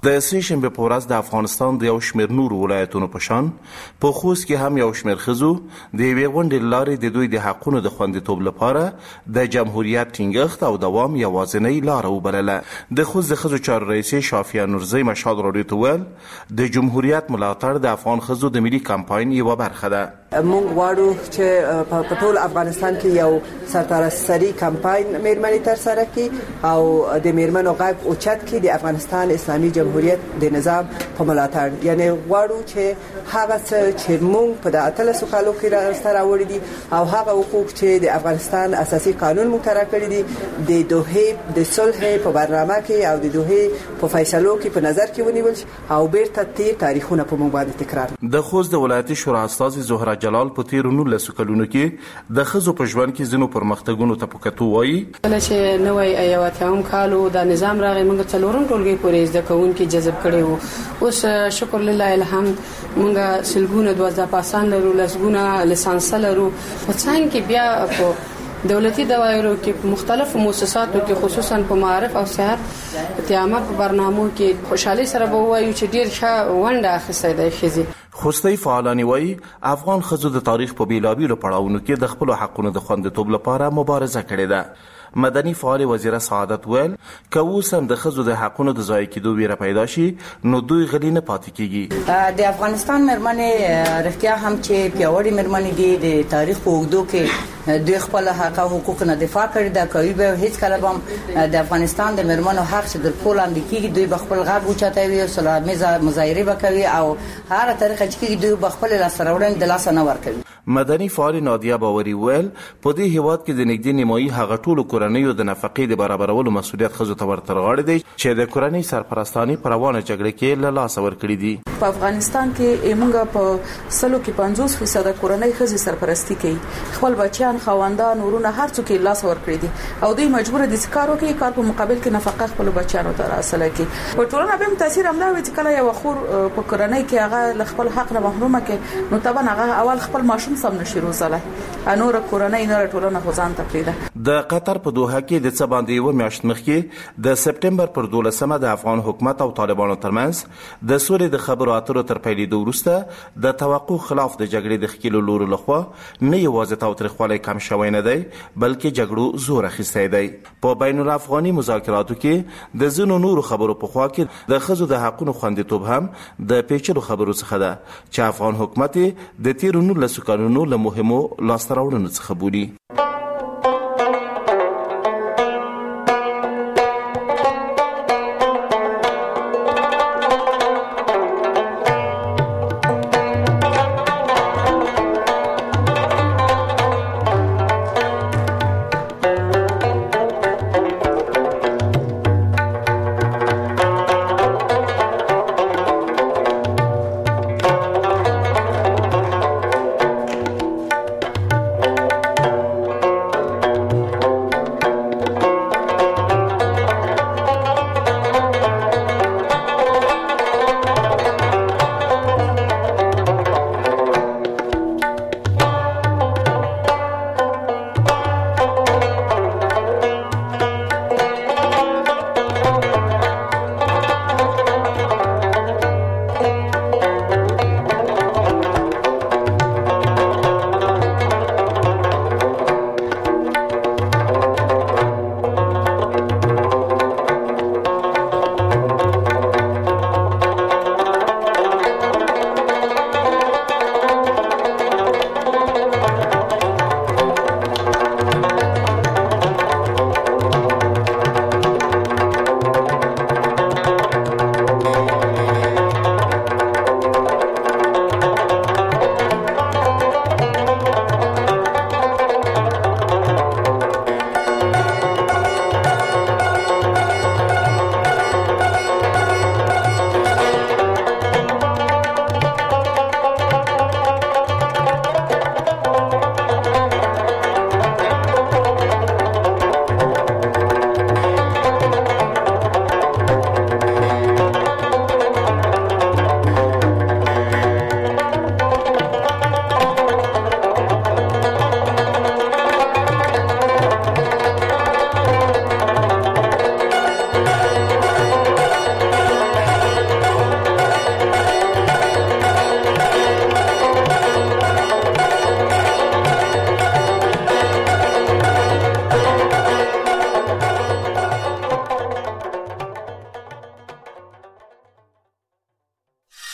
د سې شنبې په ورځ د افغانستان د یو شمېر نورو ولایتونو په شان په خوست کې هم یو شمېر ښځو د یوې غونډې له لارې د دوی د حقونو د خوندیتوب لپاره د جمهوریت ټینګښت او دوام یوازینۍ لاره وبلله. د خوست د ښځو چارو رئیسې شافیه نورزۍ مشهد راډیو ته وویل د جمهوریت ملاتړ د افغان ښځو د ملي کمپاین یوه برخه ده. موږ غواړو چې په ټول افغانستان کې یو سرتاسري کمپاین مېرمنې ترسره کړي او د مېرمنو غږ اوچت کړي د افغانستان اسلامي جمهوریت د نظام په ملاتړ. یعنی غواړو چې هغه څه چې موږ په اتلسو کالو کې راسته راوړي دي او هغه حقوق چې د افغانستان اساسي قانون مقرر کړی دي د دوحې د صلح په برنامه کې او د دوحې په فیصلو کې په نظر کې ونیول شي او بیرته تیر تاریخونه په موږ باندې تکرار. د خوست د ولایتي شورا استازي زهره جلال په تیرو نولسو کلونو کې د ښځو په ژوند کې ځینو پرمختګونو ته په کتو وایي کله چې نوی یو اتم کالو د نظام راغی موږ څلورم ټولګي پورې زده کوونکي جذب کړي وو. اوس شکر لله الحمد موږ سلګونه دوه پاسان لرو لسګونه لیسانس لرو. په څنګه کې بیا په دولتي دوایرو کې مختلفو مؤسساتو کې خصوصا په معارف او صحت تیامه په برنامو کې خوشحالي سره به وایو چې ډیر ښه ونډه اخیستې ده ښځې. خوستی فعالانی وایي افغان ښځو د تاریخ په بیلابیلو پړاوونو کې د خپلو حقونو د خوندیتوب لپاره مبارزه کړې ده. مدني فعال وزیره سعادت ویل که اوس هم د ښځو د حقونو د ضایع کېدو ویره پیدا شي نو دوی غلي نه پاتې کېږي. د افغانستان مېرمنې رښتیا هم چې پیاوړې مېرمنې دي د تاریخ په اوږدو کې دوی خپل حق او حقوق نه دفاع کړي ده. کوي به هیڅ کله هم د افغانستان د مېرمنو حق چې د پښو لاندې کېږي دوی به خپل غږ اوچتوي او سلامي مظاهرې به کوي او هره طریقه چې کېږي دوی به خپل لاسته راوړنې د لاسه نه ورکوي. مدني فعال نادیه باوري ویل په دې هیواد کې د نږدې نیمایي هغه ټولو کورنیو د نفقې د برابرولو مسؤلیت ښځو ته ورته راغلی دی چې د کورنۍ سرپرستاني په روانه جګړه کې له لاسه ورکړي دي. په افغانستان کې موږ په سلو کې پنځوس فیصد کورنۍ ښځې سرپرستی کوي. خپل بچیان خواندان ورونه هر څوک یې لاس ورکړي دي او دوی مجبور دي چې کار وکړي کار په مقابل کې نفقه خپل بچیانو ته راسله کړي. په ټولنه به تاثیر هم دا وي چې کله یو خور په کورنۍ کې هغه خپل حق نه محرومه کې نو طبعا هغه اول خپل ماشوم سم نشي روزله انور کورنۍ نه ټولنه غوځان تقریدا. د قطر په دوحه کې د څه باندې یو میاشت مخکې د سپټمبر پر دولسمه د افغان حکومت او طالبانو ترمنځ د سولې د خبرو اترو تر پیلېدو وروسته د توقع خلاف د جګړې د ښکېلو لورو لخوا نه یوازې تاوتریخوالی کم شوی نه دی بلکې جګړو زور اخیستی دی. په بین الافغاني مذاکراتو کې د ځینو نورو خبرو په خوا کې د ښځو د حقونو خوندیتوب هم د پیچلو خبرو څخه ده چې افغان حکومت د تیرو نولسو کلونو له مهمو لاسته راوړنو څخه بولي.